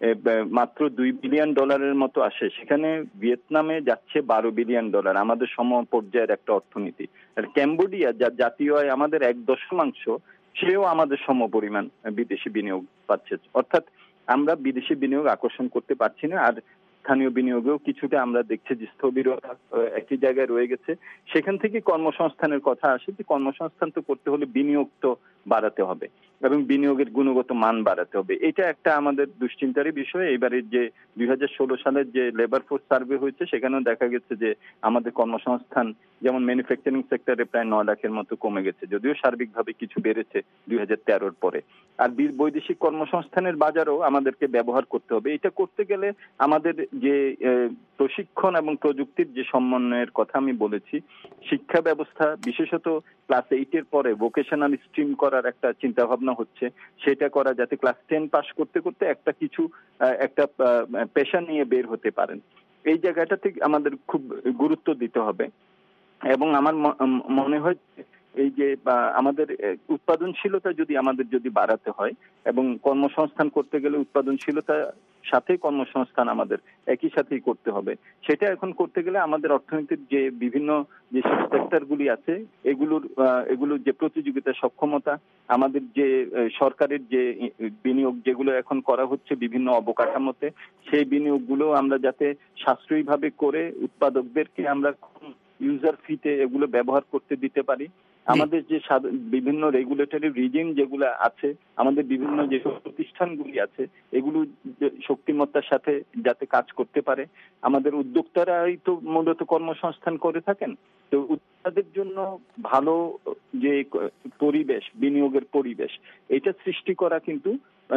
মাত্র দুই বিলিয়ন ডলারের মতো আসে, সেখানে ভিয়েতনামে যাচ্ছে বারো বিলিয়ন ডলার, আমাদের সম পর্যায়ের একটা অর্থনীতি। আর ক্যাম্বোডিয়া, যার জাতীয় আয় আমাদের এক দশমাংশ, সেও আমাদের সম পরিমাণ বিদেশি বিনিয়োগ পাচ্ছে। অর্থাৎ আমরা বিদেশি বিনিয়োগ আকর্ষণ করতে পারছি না। আর স্থানীয় বিনিয়োগেও কিছুটা আমরা দেখছি যে স্থবিরতা একই জায়গায় রয়ে গেছে। সেখান থেকে কর্মসংস্থানের কথা আসে যে কর্মসংস্থান তো করতে হলে বিনিয়োগ তো বাড়াতে হবে এবং বিনিয়োগের গুণগত মান বাড়াতে হবে। এটা একটা আমাদের দুশ্চিন্তারই বিষয়। এবারের যে দুই হাজার ষোলো সালের যে লেবার ফোর্স সার্ভে হয়েছে, সেখানেও দেখা গেছে যে আমাদের কর্মসংস্থান যেমন ম্যানুফ্যাকচারিং সেক্টরে প্রায় নয় লাখের মতো কমে গেছে, যদিও সার্বিকভাবে কিছু বেড়েছে দুই হাজার তেরোর পরে। আর বৈদেশিক কর্মসংস্থানের বাজারও আমাদেরকে ব্যবহার করতে হবে। এটা করতে গেলে আমাদের যে প্রশিক্ষণ এবং প্রযুক্তির যে সমন্বয়ের কথা আমি বলেছি, শিক্ষা ব্যবস্থা বিশেষত ক্লাস এইটের পরে ভোকেশনাল স্ট্রিম করার একটা চিন্তা ভাবনা হচ্ছে, সেটা করা যাতে ক্লাস টেন পাস করতে করতে একটা কিছু একটা পেশা নিয়ে বের হতে পারেন। এই জায়গাটাতে আমাদের খুব গুরুত্ব দিতে হবে। এবং আমার মনে হয় এই যে আমাদের উৎপাদনশীলতা যদি আমাদের যদি বাড়াতে হয় এবং কর্মসংস্থান করতে গেলে উৎপাদনশীলতা সাথে কর্মসংস্থান আমাদের একই সাথেই করতে হবে। সেটা এখন করতে গেলে আমাদের অর্থনীতির যে বিভিন্ন যে সেক্টরগুলি আছে, এগুলোর এগুলোর যে প্রতিযোগিতা সক্ষমতা, আমাদের যে সরকারের যে বিনিয়োগ যেগুলো এখন করা হচ্ছে বিভিন্ন অবকাঠামোতে, সেই বিনিয়োগগুলো আমরা যাতে সাশ্রয়ীভাবে করে উৎপাদকদেরকে আমরা ইউজার ফিতে এগুলো ব্যবহার করতে দিতে পারি। আমাদের যে বিভিন্ন রেগুলেটরি রিজিম যেগুলো আছে, আমাদের বিভিন্ন যে প্রতিষ্ঠানগুলি আছে, এগুলো শক্তিমত্তার সাথে যাতে কাজ করতে পারে। আমাদের উদ্যোক্তারাই তো মূলত কর্মসংস্থান করে থাকেন, তো উদ্যোক্তাদের জন্য ভালো যে পরিবেশ, বিনিয়োগের পরিবেশ, এটা সৃষ্টি করা কিন্তু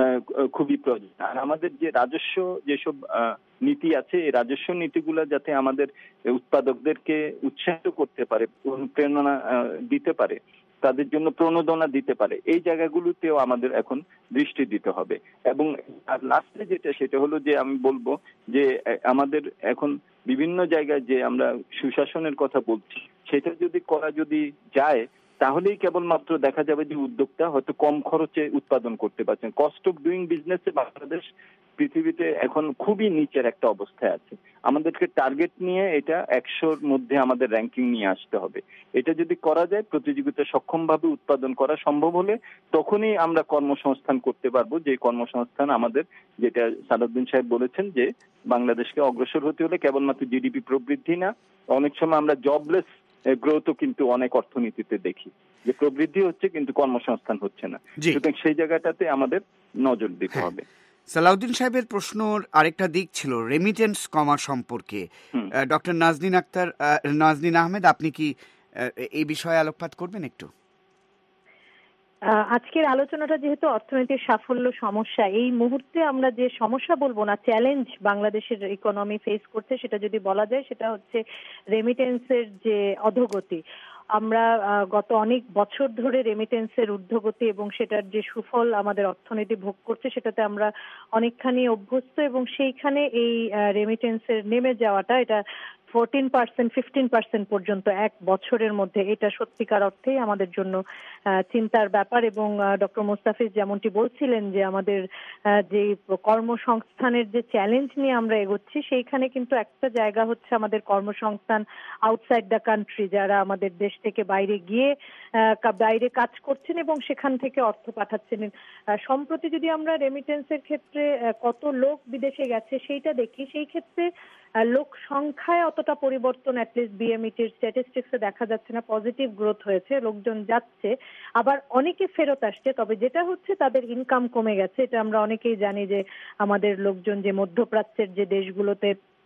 খুবই প্রয়োজন। আর আমাদের যে রাজস্ব যেসব নীতি আছে, এই রাজস্ব নীতিগুলো যাতে আমাদের উৎপাদকদেরকে উৎসাহিত করতে পারে, প্রেরণা দিতে পারে, তাদের জন্য প্রণোদনা দিতে পারে, এই জায়গাগুলোতেও আমাদের এখন দৃষ্টি দিতে হবে। এবং আর লাস্টে যেটা, সেটা হলো যে আমি বলবো যে আমাদের এখন বিভিন্ন জায়গায় যে আমরা সুশাসনের কথা বলছি, সেটা যদি করা যদি যায়, তাহলেই কেবলমাত্র দেখা যাবে যে উদ্যোক্তা হয়তো কম খরচে উৎপাদন করতে পারছেন। কস্ট অফ ডুইং বিজনেসে বাংলাদেশ পৃথিবীতে এখন খুবই নিচের একটা অবস্থায় আছে। আমাদেরকে টার্গেট নিয়ে এটা একশোর মধ্যে আমাদের র্যাঙ্কিং নিয়ে আসতে হবে। এটা যদি করা যায়, প্রতিযোগিতা সক্ষমভাবে উৎপাদন করা সম্ভব হলে, তখনই আমরা কর্মসংস্থান করতে পারবো। যে কর্মসংস্থান আমাদের, যেটা সালাউদ্দিন সাহেব বলেছেন যে বাংলাদেশকে অগ্রসর হতে হলে কেবলমাত্র জিডিপি প্রবৃদ্ধি না, অনেক সময় আমরা জবলেস গ্রোথও কিন্তু অনেক অর্থনীতিতে দেখি যে প্রবৃদ্ধি হচ্ছে কিন্তু কর্মসংস্থান হচ্ছে না। সুতরাং সেই জায়গাটাতে আমাদের নজর দিতে হবে। সালাউদ্দিন সাহেবের প্রশ্নর আরেকটা দিক ছিল রেমিটেন্স কমা সম্পর্কে। ডক্টর নাজনীন আক্তার, নাজনীন আহমেদ, আপনি কি এই বিষয়ে আলোকপাত করবেন একটু? আজকের আলোচনাটা যেহেতু অর্থনীতির সাফল্য সমস্যা, এই মুহূর্তে আমরা যে সমস্যা বলবো না, চ্যালেঞ্জ বাংলাদেশের ইকোনমি ফেস করছে, সেটা যদি বলা যায় সেটা হচ্ছে রেমিটেন্সের যে অধোগতি। আমরা গত অনেক বছর ধরে রেমিটেন্সের ঊর্ধ্বগতি এবং সেটার যে সুফল আমাদের অর্থনীতি ভোগ করছে, সেটাতে আমরা অনেকখানি অভ্যস্ত এবং সেইখানে এই রেমিটেন্সের নেমে যাওয়াটা, এটা ফোরটিন পার্সেন্ট ফিফটিন পার্সেন্ট পর্যন্ত এক বছরের মধ্যে, এটা সত্যিকার অর্থেই আমাদের জন্য চিন্তার ব্যাপার। এবং ডক্টর মোস্তাফিজ যেমনটি বলছিলেন যে আমাদের যে কর্মসংস্থানের যে চ্যালেঞ্জ নিয়ে আমরা এগোচ্ছি, সেইখানে কিন্তু একটা জায়গা হচ্ছে আমাদের কর্মসংস্থান আউটসাইড দ্য কান্ট্রি, যারা আমাদের দেশ থেকে বাইরে গিয়ে বাইরে কাজ করছেন এবং সেখান থেকে অর্থ পাঠাচ্ছেন। সম্প্রতি যদি আমরা রেমিটেন্সের ক্ষেত্রে কত লোক বিদেশে গেছে সেইটা দেখি, সেই ক্ষেত্রে লোক সংখ্যায় অতটা পরিবর্তন অ্যাটলিস্ট বিএমইটির স্ট্যাটিস্টিক্সে দেখা যাচ্ছে না। পজিটিভ গ্রোথ হয়েছে, লোকজন যাচ্ছে, আবার অনেকে ফেরত আসছে। তবে যেটা হচ্ছে তাদের ইনকাম কমে গেছে। এটা আমরা অনেকেই জানি যে আমাদের লোকজন যে মধ্যপ্রাচ্যের যে দেশগুলোতে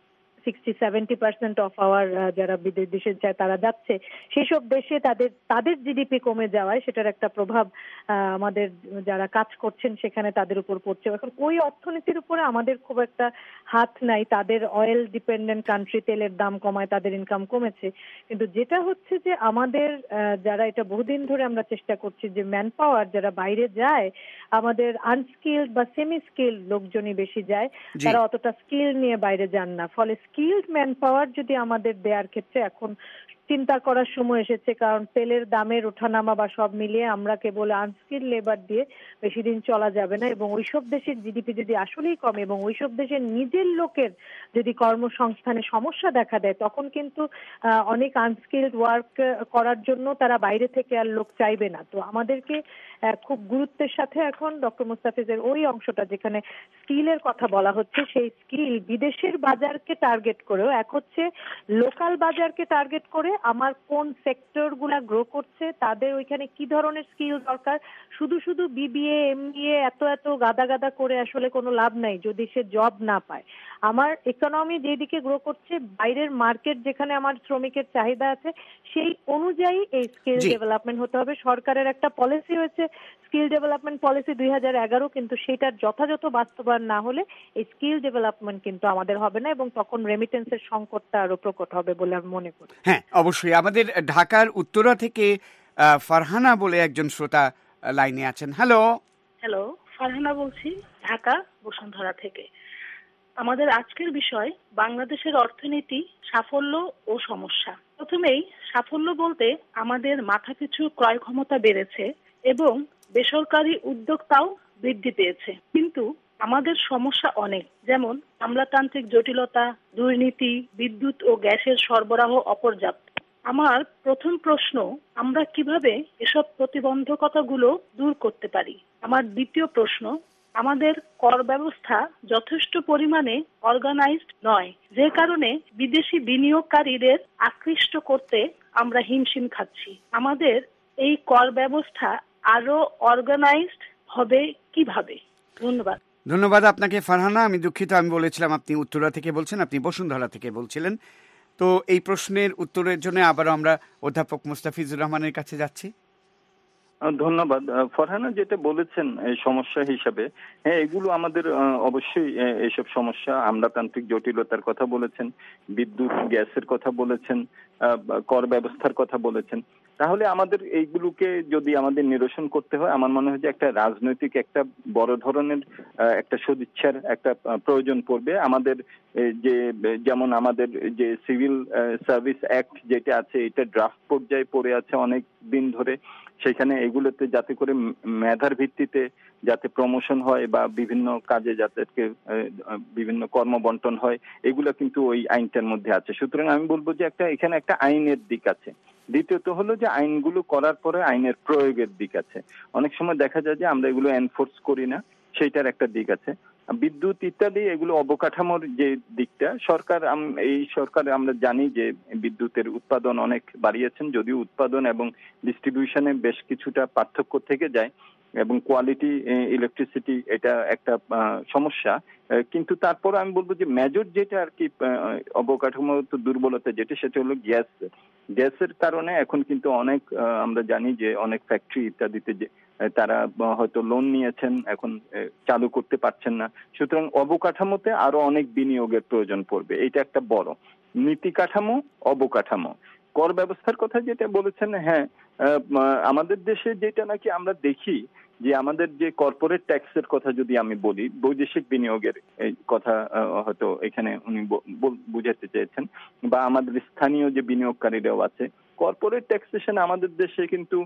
sixty seventy percent of our যারা বিদেশ দেশে যায় তারা যাচ্ছে, সেসব দেশে তাদের তাদের জিডিপি কমে যাওয়ায় সেটার একটা প্রভাব আমাদের যারা কাজ করছেন সেখানে তাদের উপর পড়ছে। এখন ওই অর্থনীতির উপরে আমাদের খুব একটা হাত নাই, তাদের অয়েল ডিপেন্ডেন্ট কান্ট্রি, তেলের দাম কমায় তাদের ইনকাম কমেছে। কিন্তু যেটা হচ্ছে যে আমাদের যারা এটা বহুদিন ধরে আমরা চেষ্টা করছি যে ম্যান পাওয়ার যারা বাইরে যায়, আমাদের আনস্কিল্ড বা সেমি স্কিল্ড লোকজনই বেশি যায়, তারা অতটা স্কিল নিয়ে বাইরে যান না। ফলে স্কিল্ড ম্যান পাওয়ার যদি আমাদের দেওয়ার ক্ষেত্রে এখন চিন্তা করার সময় এসেছে, কারণ তেলের দামের ওঠানামা বা সব মিলিয়ে আমরা কেবল আনস্কিল লেবার দিয়ে বেশি দিন চলা যাবে না। এবং ওইসব দেশের জিডিপি যদি আসলেই কমে এবং ওইসব দেশের নিজের লোকের যদি কর্মসংস্থানে সমস্যা দেখা দেয়, তখন কিন্তু অনেক আনস্কিল্ড ওয়ার্ক করার জন্য তারা বাইরে থেকে আর লোক চাইবে না। তো আমাদেরকে খুব গুরুত্বের সাথে এখন ডক্টর মুস্তাফিজের ওই অংশটা যেখানে স্কিলের কথা বলা হচ্ছে, সেই স্কিল বিদেশের বাজারকে টার্গেট করেও, এক হচ্ছে লোকাল বাজারকে টার্গেট করে আমার কোন সেক্টর গুলা গ্রো করছে, তাদের ওইখানে কি ধরনের স্কিল দরকার। শুধু শুধু বিবিএ এমবিএ এত এত গাদা গাদা করে আসলে কোনো লাভ নাই যদি সে জব না পায়। আমার ইকোনমি যেদিকে গ্রো করছে, বাইরের মার্কেট যেখানে আমার শ্রমিকের চাহিদা আছে, সেই অনুযায়ী এই স্কিল ডেভেলপমেন্ট হতে হবে। সরকারের একটা পলিসি হয়েছে স্কিল ডেভেলপমেন্ট পলিসি দুই হাজার এগারো, কিন্তু সেটার যথাযথ বাস্তবায়ন না হলে এই স্কিল ডেভেলপমেন্ট কিন্তু আমাদের হবে না এবং তখন রেমিটেন্সের সংকটটা আরো প্রকট হবে বলে আমি মনে করি। হ্যাঁ, অবশ্যই। আমাদের ঢাকার উত্তরা থেকে ফারহানা বলে একজন শ্রোতা লাইনে আছেন। হ্যালো। হ্যালো, ফারহানা বলছি, ঢাকা বসুন্ধরা থেকে। আমাদের আজকের বিষয় বাংলাদেশের অর্থনীতি, সাফল্য ও সমস্যা। প্রথমেই সাফল্য বলতে আমাদের মাথাপিছু ক্রয় ক্ষমতা বেড়েছে এবং বেসরকারি উদ্যোক্তাও বৃদ্ধি পেয়েছে। কিন্তু আমাদের সমস্যা অনেক, যেমন আমলাতান্ত্রিক জটিলতা, দুর্নীতি, বিদ্যুৎ ও গ্যাসের সরবরাহ অপর্যাপ্ত। আমার প্রথম প্রশ্ন, আমরা কিভাবে এসব প্রতিবন্ধকতাগুলো দূর করতে পারি? আমার দ্বিতীয় প্রশ্ন, আমাদের কর ব্যবস্থা যথেষ্ট পরিমাণে অর্গানাইজড নয়, যে কারণে বিদেশি বিনিয়োগকারীদের আকৃষ্ট করতে আমরা হিমশিম খাচ্ছি। আমাদের এই কর ব্যবস্থা আরো অর্গানাইজড হবে কিভাবে? ধন্যবাদ। ধন্যবাদ আপনাকে ফারহানা। আমি দুঃখিত, আমি বলেছিলাম আপনি উত্তরা থেকে বলছেন, আপনি বসুন্ধরা থেকে বলছিলেন। তো এই প্রশ্নের উত্তরের জন্য আবারও আমরা অধ্যাপক মুস্তাফিজুর রহমানের কাছে যাচ্ছি। ধন্যবাদ। ফরহানা যেটা বলেছেন এই সমস্যা হিসাবে, হ্যাঁ, এগুলো আমাদের অবশ্যই এইসব সমস্যা, আমলাতান্ত্রিক জটিলতার কথা বলেছেন, বিদ্যুৎ গ্যাসের কথা বলেছেন, কর ব্যবস্থার কথা বলেছেন। তাহলে আমাদের এইগুলোকে যদি আমাদের নিরসন করতে হয়, আমার মনে হয় যে একটা রাজনৈতিক একটা বড় ধরনের একটা সদিচ্ছার একটা প্রয়োজন পড়বে। আমাদের যে যেমন আমাদের যে সিভিল সার্ভিস অ্যাক্ট যেটা আছে, এটা ড্রাফট পর্যায়ে পড়ে আছে অনেক দিন ধরে। সেখানে এগুলোতে যাতে করে মেধার ভিত্তিতে যাতে প্রমোশন হয় বা বিভিন্ন কাজে যাতে বিভিন্ন কর্মবন্টন হয়, এগুলো কিন্তু ওই আইনটার মধ্যে আছে। সুতরাং আমি বলবো যে একটা এখানে একটা আইনের দিক আছে। দ্বিতীয়ত হলো যে আইনগুলো করার পরে আইনের প্রয়োগের দিক আছে। অনেক সময় দেখা যায় যে আমরা এগুলো এনফোর্স করি না, সেইটার একটা দিক আছে। বিদ্যুৎ ইত্যাদি এগুলো অবকাঠামোর যে দিকটা, সরকার এই সরকার আমরা জানি যে বিদ্যুতের উৎপাদন অনেক বাড়িয়েছেন, যদিও উৎপাদন এবং ডিস্ট্রিবিউশনে বেশ কিছুটা পার্থক্য থেকে যায় এবং কোয়ালিটি ইলেকট্রিসিটি এটা একটা সমস্যা। কিন্তু তারপর আমি বলবো যে মেজর যেটা আর কি অবকাঠামোর দুর্বলতা যেটা, সেটা হলো গ্যাস। গ্যাসের কারণে এখন কিন্তু অনেক আমরা জানি যে অনেক ফ্যাক্টরি ইত্যাদিতে যে তারা হয়তো লোন নিয়েছেন, এখন চালু করতে পারছেন না। সুতরাং অবকাঠামোতে আরো অনেক বিনিয়োগের প্রয়োজন পড়বে। এটা একটা বড় নীতি কাঠামো, অবকাঠামো। কর ব্যবস্থার কথা যেটা বলেছেন, হ্যাঁ, আমাদের দেশে যেটা নাকি আমরা দেখি যে আমাদের যে কর্পোরেট ট্যাক্সের কথা যদি আমি বলি, বৈদেশিক বিনিয়োগের কথা হয়তো এখানে উনি বুঝাতে চেয়েছেন, বা আমাদের স্থানীয় যে বিনিয়োগকারীরাও আছে, কর্পোরেট ট্যাক্সেশন আমাদের দেশে কিন্তু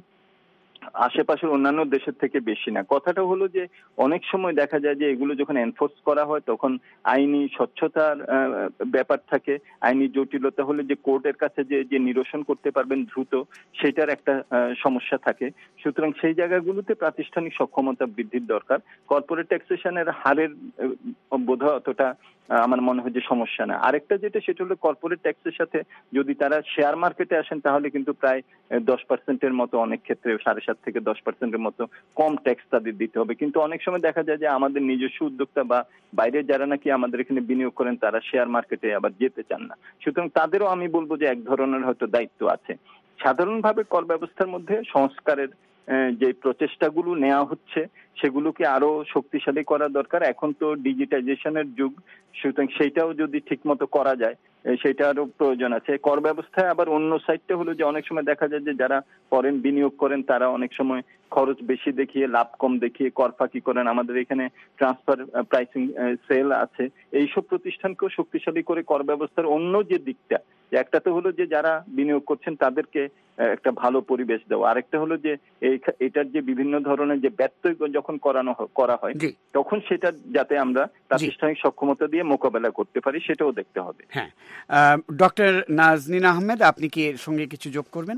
আশেপাশের অন্যান্য দেশের থেকে বেশি না। কথাটা হলো যে অনেক সময় দেখা যায় যে এগুলো যখন এনফোর্স করা হয় তখন আইনি স্বচ্ছতার ব্যাপার থাকে, আইনি জটিলতা হলে যে কোর্টের কাছে যে যে নিরসন করতে পারবেন দ্রুত, সেটার একটা সমস্যা থাকে। সুতরাং সেই জায়গাগুলোতে প্রাতিষ্ঠানিক সক্ষমতা বৃদ্ধির দরকার। কর্পোরেট ট্যাক্সেশনের হারের বোধহয় অতটা আমার মনে হয় যে সমস্যা না। আরেকটা যেটা, সেটা হলো কর্পোরেট ট্যাক্সের সাথে যদি তারা শেয়ার মার্কেটে আসেন তাহলে কিন্তু প্রায় দশ পার্সেন্টের মতো, অনেক ক্ষেত্রে সাড়ে সাত সাত থেকে দশ পার্সেন্টের মতো কম ট্যাক্স তাদের দিতে হবে। কিন্তু অনেক সময় দেখা যায় যে আমাদের নিজস্ব উদ্যোক্তা বা বাইরে যারা নাকি আমাদের এখানে বিনিয়োগ করেন তারা শেয়ার মার্কেটে আবার যেতে চান না। সুতরাং তাদেরও আমি বলবো যে এক ধরনের হয়তো দায়িত্ব আছে। সাধারণভাবে কর ব্যবস্থার মধ্যে সংস্কারের যে প্রচেষ্টাগুলো নেওয়া হচ্ছে সেগুলোকে আরো শক্তিশালী করা দরকার। এখন তো ডিজিটাইজেশনের যুগ, সুতরাং সেইটাও যদি ঠিক মতো করা যায় সেটারও প্রয়োজন আছে। কর ব্যবস্থায় আবার অন্য সাইডটা হলো যে অনেক সময় দেখা যায় যে যারা ফরেন বিনিয়োগ করেন তারা অনেক সময় খরচ বেশি দেখিয়ে লাভ কম দেখিয়ে কর ফাঁকি করেন। আমাদের এখানে ট্রান্সফার প্রাইসিং সেল আছে। এইসব প্রতিষ্ঠানকেও শক্তিশালী করে কর ব্যবস্থার অন্য যে দিকটা, একটা তো হলো যে যারা বিনিয়োগ করছেন তাদেরকে একটা ভালো পরিবেশ দেওয়া, আরেকটা হলো যে এটার যে বিভিন্ন ধরনের যে ব্যত্যয় যখন করানো করা হয় তখন সেটা যাতে আমরা প্রাতিষ্ঠানিক সক্ষমতা দিয়ে মোকাবেলা করতে পারি সেটাও দেখতে হবে। হ্যাঁ, ডক্টর নাজনীন আহমেদ, আপনি কি এর সঙ্গে কিছু যোগ করবেন?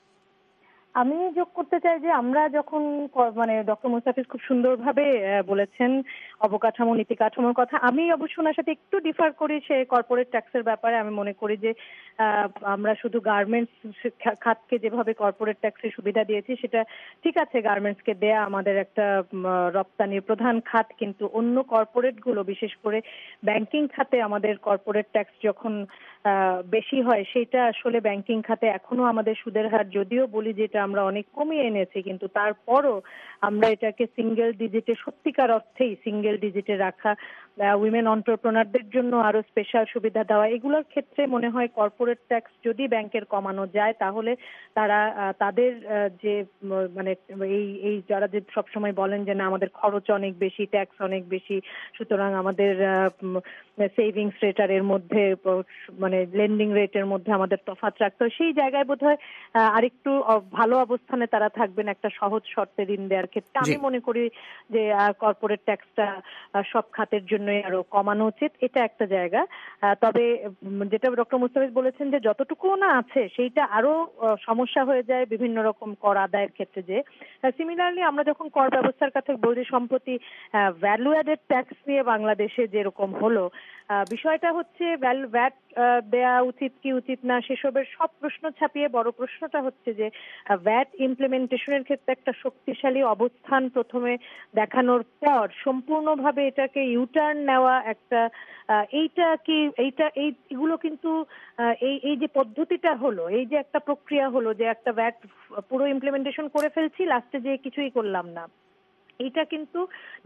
আমি যোগ করতে চাই যে আমরা যখন মানে ডক্টর মুস্তাফিজ খুব সুন্দরভাবে বলেছেন অবকাঠামো নীতি কাঠামোর কথা, আমি অবশ্য ওনার সাথে একটু ডিফার করি সে কর্পোরেট ট্যাক্সের ব্যাপারে। আমি মনে করি যে আমরা শুধু গার্মেন্টস খাতকে যেভাবে কর্পোরেট ট্যাক্সের সুবিধা দিয়েছি সেটা ঠিক আছে, গার্মেন্টসকে দেয়া আমাদের একটা রপ্তানির প্রধান খাত, কিন্তু অন্য কর্পোরেট গুলো বিশেষ করে ব্যাংকিং খাতে আমাদের কর্পোরেট ট্যাক্স যখন বেশি হয় সেটা আসলে ব্যাংকিং খাতে এখনো আমাদের সুদের হার যদিও বলি যেটা আমরা অনেক কমিয়ে এনেছি, কিন্তু তারপরও আমরা এটাকে সিঙ্গেল ডিজিটে সত্যিকার অর্থেই সিঙ্গেল ডিজিটে রাখা, উইমেন অন্টারপ্রেনারদের জন্য আরো স্পেশাল সুবিধা দেওয়া, এগুলোর ক্ষেত্রে মনে হয় কর্পোরেট ট্যাক্স যদি ব্যাংকের কমানো যায় তাহলে তারা তাদের যে মানে এই এই যারা যে সবসময় বলেন যে না আমাদের খরচ অনেক বেশি, ট্যাক্স অনেক বেশি, সুতরাং আমাদের সেভিংস রেট আর এর মধ্যে মানে লেন্ডিং রেটের মধ্যে আমাদের তফাৎ রাখতে হয়, সেই জায়গায় বোধ হয় আরেকটু ভালো অবস্থানে তারা থাকবেন একটা সহজ শর্তে ঋণ দেওয়ার ক্ষেত্রে। আমি মনে করি যে কর্পোরেট ট্যাক্সটা সব খাতের জন্যই আরো কমানো উচিত, এটা একটা জায়গা। তবে যেটা ডক্টর মুস্তাফিজ বলেছেন যে যতটুকু না আছে সেইটা আরো সমস্যা হয়ে যায় বিভিন্ন রকম কর আদায়ের ক্ষেত্রে। যে সিমিলারলি আমরা যখন কর ব্যবস্থার কথা বলি, সম্প্রতি ভ্যালু অ্যাডেড ট্যাক্স নিয়ে বাংলাদেশে যেরকম হলো, বিষয়টা হচ্ছে ভ্যাট দেয়া উচিত কি উচিত না সেসবের সব প্রশ্ন ছাপিয়ে বড় প্রশ্নটা হচ্ছে যে ভ্যাট ইমপ্লিমেন্টেশনের ক্ষেত্রে একটা শক্তিশালী অবস্থান প্রথমে দেখানোর পর সম্পূর্ণভাবে এটাকে ইউটার্ন নেওয়া একটা, এইটা কি এইটা এইগুলো কিন্তু এই এই যে পদ্ধতিটা হলো, এই যে একটা প্রক্রিয়া হলো যে একটা ভ্যাট পুরো ইমপ্লিমেন্টেশন করে ফেলছি লাস্টে যে কিছুই করলাম না, এটা কিন্তু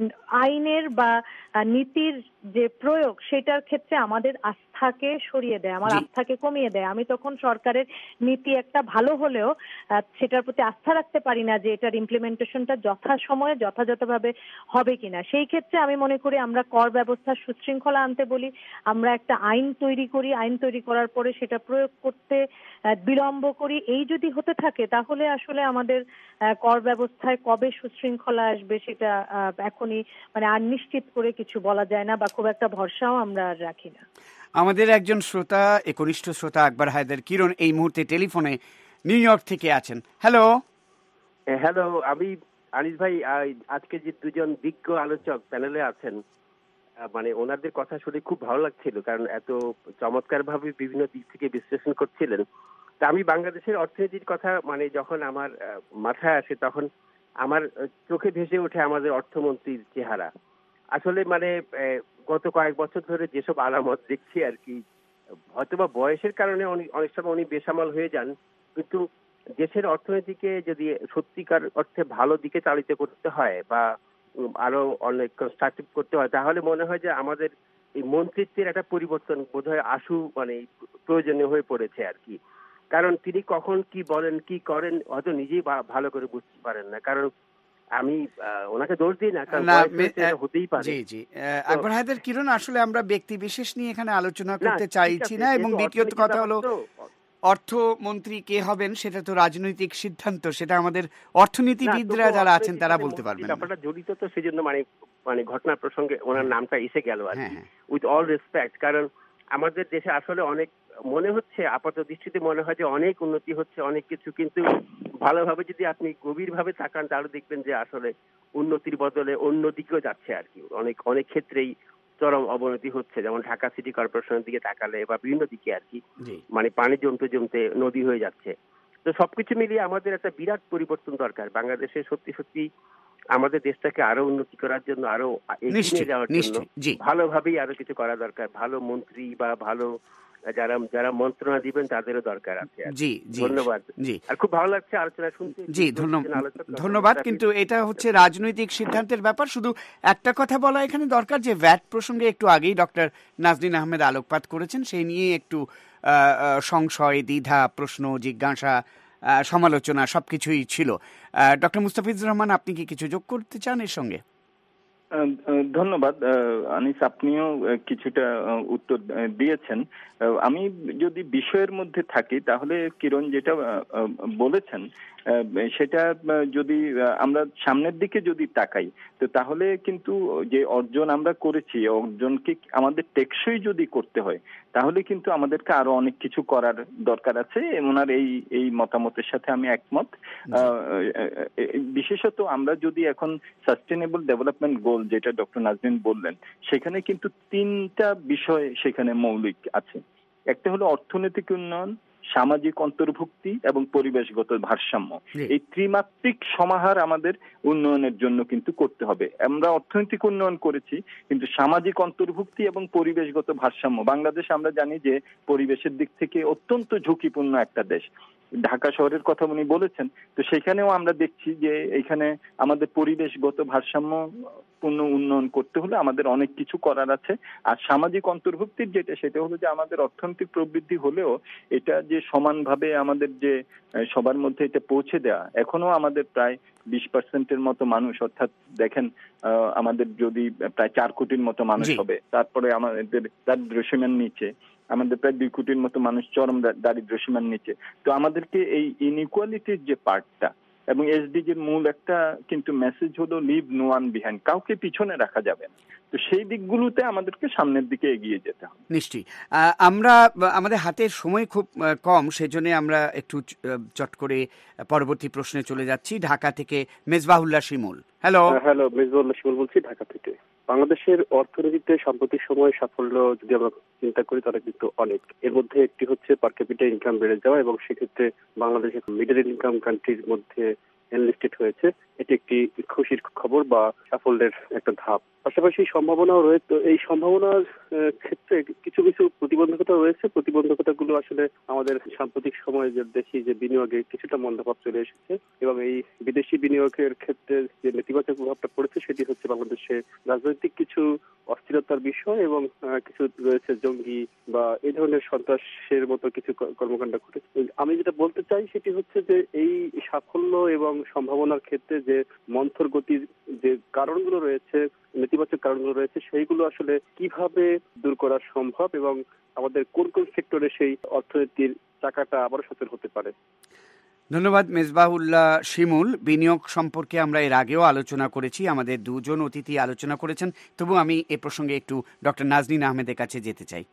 আইনের বা নীতির যে প্রয়োগ সেটার ক্ষেত্রে আমাদের আস্থাকে সরিয়ে দেয়, আমার আস্থাকে কমিয়ে দেয়। আমি তখন সরকারের নীতি একটা ভালো হলেও সেটার প্রতি আস্থা রাখতে পারি না যে এটার ইমপ্লিমেন্টেশনটা যথাসময়ে যথাযথভাবে হবে কিনা। সেই ক্ষেত্রে আমি মনে করি আমরা কর ব্যবস্থার সুশৃঙ্খলা আনতে বলি, আমরা একটা আইন তৈরি করি, আইন তৈরি করার পরে সেটা প্রয়োগ করতে বিলম্ব করি, এই যদি হতে থাকে তাহলে আসলে আমাদের কর ব্যবস্থায় কবে সুশৃঙ্খলা আসবে সেটা এখনই মানে আর নিশ্চিত করে কিছু বলা যায় না বা খুব একটা ভরসাও আমরা আর রাখি না। আমাদের একজন শ্রোতা, একনিষ্ঠ শ্রোতা আকবর হায়দার কিরণ এই মুহূর্তে টেলিফোনে নিউ ইয়র্ক থেকে আছেন। হ্যালো। হ্যালো, আমি আনিস ভাই, আজকে যে দুজন বিজ্ঞ আলোচক প্যানেলে আছেন মানে ওনাদের কথা শুনে খুব ভালো লাগছিল, কারণ এত চমৎকার ভাবে বিভিন্ন দিক থেকে বিশ্লেষণ করছিলেন। তা আমি বাংলাদেশের অর্থনীতির কথা মানে যখন আমার মাথায় আসে তখন আমার চোখে ভেসে ওঠে আমাদের অর্থমন্ত্রীর চেহারা। আসলে মানে গত কয়েক বছর ধরে যেসব আলামত দেখছি আর কি, হয়তোবা বয়সের কারণে অনেক সময় উনি বেসামাল হয়ে যান, কিন্তু দেশের অর্থনীতিকে যদি সত্যিকার অর্থে ভালো দিকে চালিত করতে হয় বা আরো অনেক কনস্ট্রাকটিভ করতে হয় তাহলে মনে হয় যে আমাদের এই মন্ত্রিত্বের একটা পরিবর্তন বোধহয় আসু মানে প্রয়োজনীয় হয়ে পড়েছে আর কি। কারণ তিনি কখন কি বলেন কি করেন হয়তো নিজেই ভালো করে বুঝতে পারেন না। কারণ আমি ওনাকে দোষ দিই না, কারণ হতেই পারে। জি জি আকবর হায়দার কিরণ, আসলে আমরা ব্যক্তি বিশেষ নিয়ে এখানে আলোচনা করতে চাইছি না, এবং দ্বিতীয়ত কথা হলো অর্থমন্ত্রী কে হবেন সেটা তো রাজনৈতিক সিদ্ধান্ত, সেটা আমাদের অর্থনীতিবিদরা যারা আছেন তারা বলতে পারবেন। ব্যাপারটা জড়িত তো সেজন্য মানে মানে ঘটনার প্রসঙ্গে ওনার নামটা এসে গেল আর কি, উইথ অল রেসপেক্ট। কারণ আমাদের দেশে আসলে অনেক মনে হচ্ছে, আপাত দৃষ্টিতে মনে হয় যে অনেক উন্নতি হচ্ছে অনেক কিছু, কিন্তু ভালোভাবে যদি আপনি গভীরভাবে তাকান তাহলে দেখবেন যে আসলে উন্নতির বদলে অন্য দিকেও যাচ্ছে আর কি। অনেক অনেক ক্ষেত্রেই চরম অবনতি হচ্ছে, যেমন ঢাকা সিটি কর্পোরেশনের দিকে তাকালে বা বিভিন্ন দিকে আর কি, মানে পানি জমতে জমতে নদী হয়ে যাচ্ছে। তো সবকিছু মিলিয়ে আমাদের একটা বিরাট পরিবর্তন দরকার। বাংলাদেশে সত্যি সত্যি আমাদের দেশটাকে আরো উন্নতি করার জন্য, আরো এগিয়ে নিয়ে যাওয়ার জন্য ভালোভাবেই আরো কিছু করা দরকার। ভালো মন্ত্রী বা ভালো যারা যারা মন্ত্রণা দিবেন তাদেরও দরকার আছে। জি ধন্যবাদ। জি, আর খুব ভালো লাগছে আলোচনা শুনতে। জি ধন্যবাদ। কিন্তু এটা হচ্ছে রাজনৈতিক সিদ্ধান্তের ব্যাপার। শুধু একটা কথা বলা এখানে দরকার যে ভ্যাট প্রসঙ্গে একটু আগেই ডক্টর নাজনীন আহমেদ আলোকপাত করেছেন, সেই নিয়ে একটু সংশয়, দ্বিধা, প্রশ্ন, জিজ্ঞাসা, সমালোচনা সবকিছুই ছিল। ডক্টর মুস্তাফিজুর রহমান, আপনি কি কিছু যোগ করতে চান এর সঙ্গে? ধন্যবাদ আনিস, আপনিও কিছুটা উত্তর দিয়েছেন। আমি যদি বিষয়ের মধ্যে থাকি তাহলে কিরণ যেটা বলেছেন সেটা যদি আমরা সামনের দিকে যদি তাকাই তো তাহলে কিন্তু যে অর্জন আমরা করেছি অর্জনকে আমাদের টেকসই যদি করতে হয় তাহলে কিন্তু আমাদেরকে আরো অনেক কিছু করার দরকার আছে। ওনার এই এই মতামতের সাথে আমি একমত। বিশেষত আমরা যদি এখন সাস্টেনেবল ডেভেলপমেন্ট গোল যেটা ডক্টর নাজনীন বললেন সেখানে কিন্তু তিনটা বিষয় সেখানে মৌলিক আছে। একটা হলো অর্থনৈতিক উন্নয়ন, সামাজিক অন্তর্ভুক্তি এবং পরিবেশগত ভারসাম্য। এই ত্রিমাত্রিক সমাহার আমাদের উন্নয়নের জন্য কিন্তু করতে হবে। আমরা অর্থনৈতিক উন্নয়ন করেছি কিন্তু সামাজিক অন্তর্ভুক্তি এবং পরিবেশগত ভারসাম্য, বাংলাদেশ আমরা জানি যে পরিবেশের দিক থেকে অত্যন্ত ঝুঁকিপূর্ণ একটা দেশ। ঢাকা শহরের কথা উনি বলেছেন, তো সেখানেও আমরা দেখছি যে এখানে আমাদের পরিবেশগত ভারসাম্য পূর্ণ উন্নয়ন করতে হলে আমাদের অনেক কিছু করার আছে। আর সামাজিক অন্তর্ভুক্তির যেটা সেটা হলো যে আমাদের অর্থনৈতিক প্রবৃদ্ধি হলেও এটা যে সমানভাবে আমাদের যে সবার মধ্যে এটা পৌঁছে দেওয়া, এখনো আমাদের প্রায় বিশ পার্সেন্টের মতো মানুষ, অর্থাৎ দেখেন আমাদের যদি প্রায় চার কোটির মতো মানুষ হবে, তারপরে আমাদের দারিদ্র্যসীমার নিচে আমাদের প্রায় দুই কোটির মতো মানুষ চরম দারিদ্র্যসীমার নিচে। তো আমাদেরকে এই ইনইকুয়ালিটির যে পার্টটা এবং এসডিজির মূল একটা কিন্তু মেসেজ হলো লিভ নো ওয়ান বিহাইন্ড, কাউকে পিছনে রাখা যাবে না। তো সেই দিকগুলোতে আমাদেরকে সামনের দিকে এগিয়ে যেতে হবে। নিশ্চয়ই। আমরা আমাদের হাতের সময় খুব কম, সেজন্য আমরা একটু চট করে পরবর্তী প্রশ্নে চলে যাচ্ছি। ঢাকা থেকে মেজবাহুল্লাহ শিমুল। হ্যালো হ্যালো মেজবাহুল্লাহ শিমুল বলছি ঢাকা থেকে। বাংলাদেশের অর্থনীতিতে সাম্প্রতিক সময় সাফল্য যদি আমরা চিন্তা করি তাহলে কিন্তু অনেক। এর মধ্যে একটি হচ্ছে পার ক্যাপিটা ইনকাম বেড়ে যাওয়া এবং সেক্ষেত্রে বাংলাদেশের মিডল ইনকাম কান্ট্রির মধ্যে এনলিস্টেড হয়েছে। এটি একটি খুশির খবর বা সাফল্যের একটা ধাপ। পাশাপাশি সম্ভাবনাও রয়েছে। এই সম্ভাবনার ক্ষেত্রে কিছু কিছু প্রতিবন্ধকতা রয়েছে। প্রতিবন্ধকতাগুলো আসলে আমাদের সাম্প্রতিক সময়ে যে দেশি যে বিনিয়োগে কিছুটা মন্দাভাব চলে এসেছে এবং এই বিদেশি বিনিয়োগের ক্ষেত্রে যে নেতিবাচক প্রভাবটা পড়েছে সেটি হচ্ছে বাংলাদেশে রাজনৈতিক কিছু অস্থিরতার বিষয় এবং কিছু রয়েছে জঙ্গি বা এই ধরনের সন্ত্রাসের মতো কিছু কর্মকাণ্ড ঘটেছে। আমি যেটা বলতে চাই সেটি হচ্ছে যে এই সাফল্য এবং সম্ভাবনার ক্ষেত্রে যে মন্থর গতির যে কারণগুলো রয়েছে, নেতিবাচক কারণগুলো রয়েছে, সেইগুলো আসলে কিভাবে দূর করা সম্ভব এবং আমাদের কোন কোন সেক্টরে সেই অর্থনীতির চাকাটা আবারও সচল হতে পারে। ধন্যবাদ মেজবাহুল্লাহ শিমুল। বিনিয়োগ সম্পর্কে আমরা এর আগেও আলোচনা করেছি, আমাদের দুজন অতিথি আলোচনা করেছেন। তবু আমি এ প্রসঙ্গে একটু ডক্টর নাজনীন আহমেদের কাছে যেতে চাই।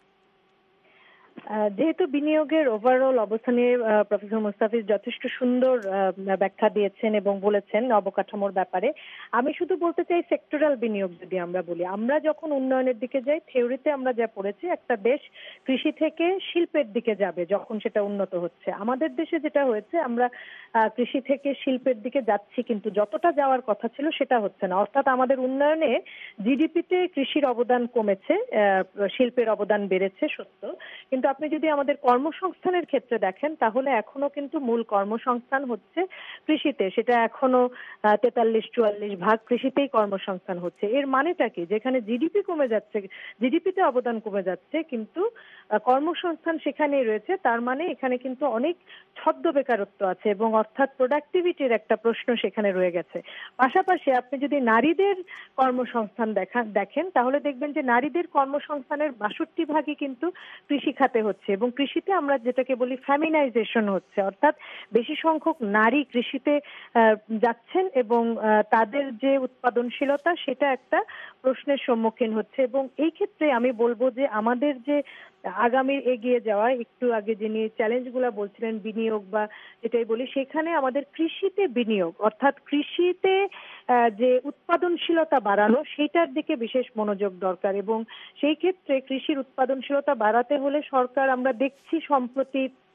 যেহেতু বিনিয়োগের ওভারঅল অবস্থানে প্রফেসর মুস্তাফিজ যথেষ্ট সুন্দর ব্যাখ্যা দিয়েছেন এবং বলেছেন অবকাঠামোর ব্যাপারে, আমি শুধু বলতে চাই সেক্টরাল বিনিয়োগ যদি আমরা বলি, আমরা যখন উন্নয়নের দিকে যাই থিওরিতে আমরা যা পড়েছি একটা দেশ কৃষি থেকে শিল্পের দিকে যাবে যখন সেটা উন্নত হচ্ছে। আমাদের দেশে যেটা হয়েছে আমরা কৃষি থেকে শিল্পের দিকে যাচ্ছি কিন্তু যতটা যাওয়ার কথা ছিল সেটা হচ্ছে না। অর্থাৎ আমাদের উন্নয়নে জিডিপিতে কৃষির অবদান কমেছে, শিল্পের অবদান বেড়েছে সত্য, কিন্তু আপনি যদি আমাদের কর্মসংস্থানের ক্ষেত্রে দেখেন তাহলে এখনো কিন্তু মূল কর্মসংস্থান হচ্ছে কৃষিতে। সেটা এখনো তেতাল্লিশ চুয়াল্লিশ ভাগ কৃষিতেই কর্মসংস্থান হচ্ছে। এর মানেটা কি? যেখানে জিডিপি কমে যাচ্ছে, জিডিপিতে অবদান কমে যাচ্ছে কিন্তু কর্মসংস্থান সেখানেই রয়েছে, তার মানে এখানে কিন্তু অনেক ছদ্ম বেকারত্ব আছে এবং অর্থাৎ প্রোডাক্টিভিটির একটা প্রশ্ন সেখানে রয়ে গেছে। পাশাপাশি আপনি যদি নারীদের কর্মসংস্থান দেখা দেখেন তাহলে দেখবেন যে নারীদের কর্মসংস্থানের বাষট্টি ভাগই কিন্তু কৃষি খাতে হচ্ছে এবং কৃষিতে আমরা যেটাকে বলি ফ্যামিনাইজেশন হচ্ছে, অর্থাৎ বেশি সংখ্যক নারী কৃষিতে যাচ্ছেন এবং তাদের যে উৎপাদনশীলতা সেটা একটা প্রশ্নের সম্মুখীন হচ্ছে। এবং এই ক্ষেত্রে আমি বলবো যে আমাদের যে আগামীর এগিয়ে যাওয়া, একটু আগে যিনি চ্যালেঞ্জগুলো বলছিলেন বিনিয়োগ বা যেটাই বলি, সেখানে আমাদের কৃষিতে বিনিয়োগ অর্থাৎ কৃষিতে যে উৎপাদনশীলতা বাড়ানো সেইটার দিকে বিশেষ মনোযোগ দরকার এবং সেই ক্ষেত্রে কৃষির উৎপাদনশীলতা বাড়াতে হলে সরকার, আমরা দেখছি সম্প্রতি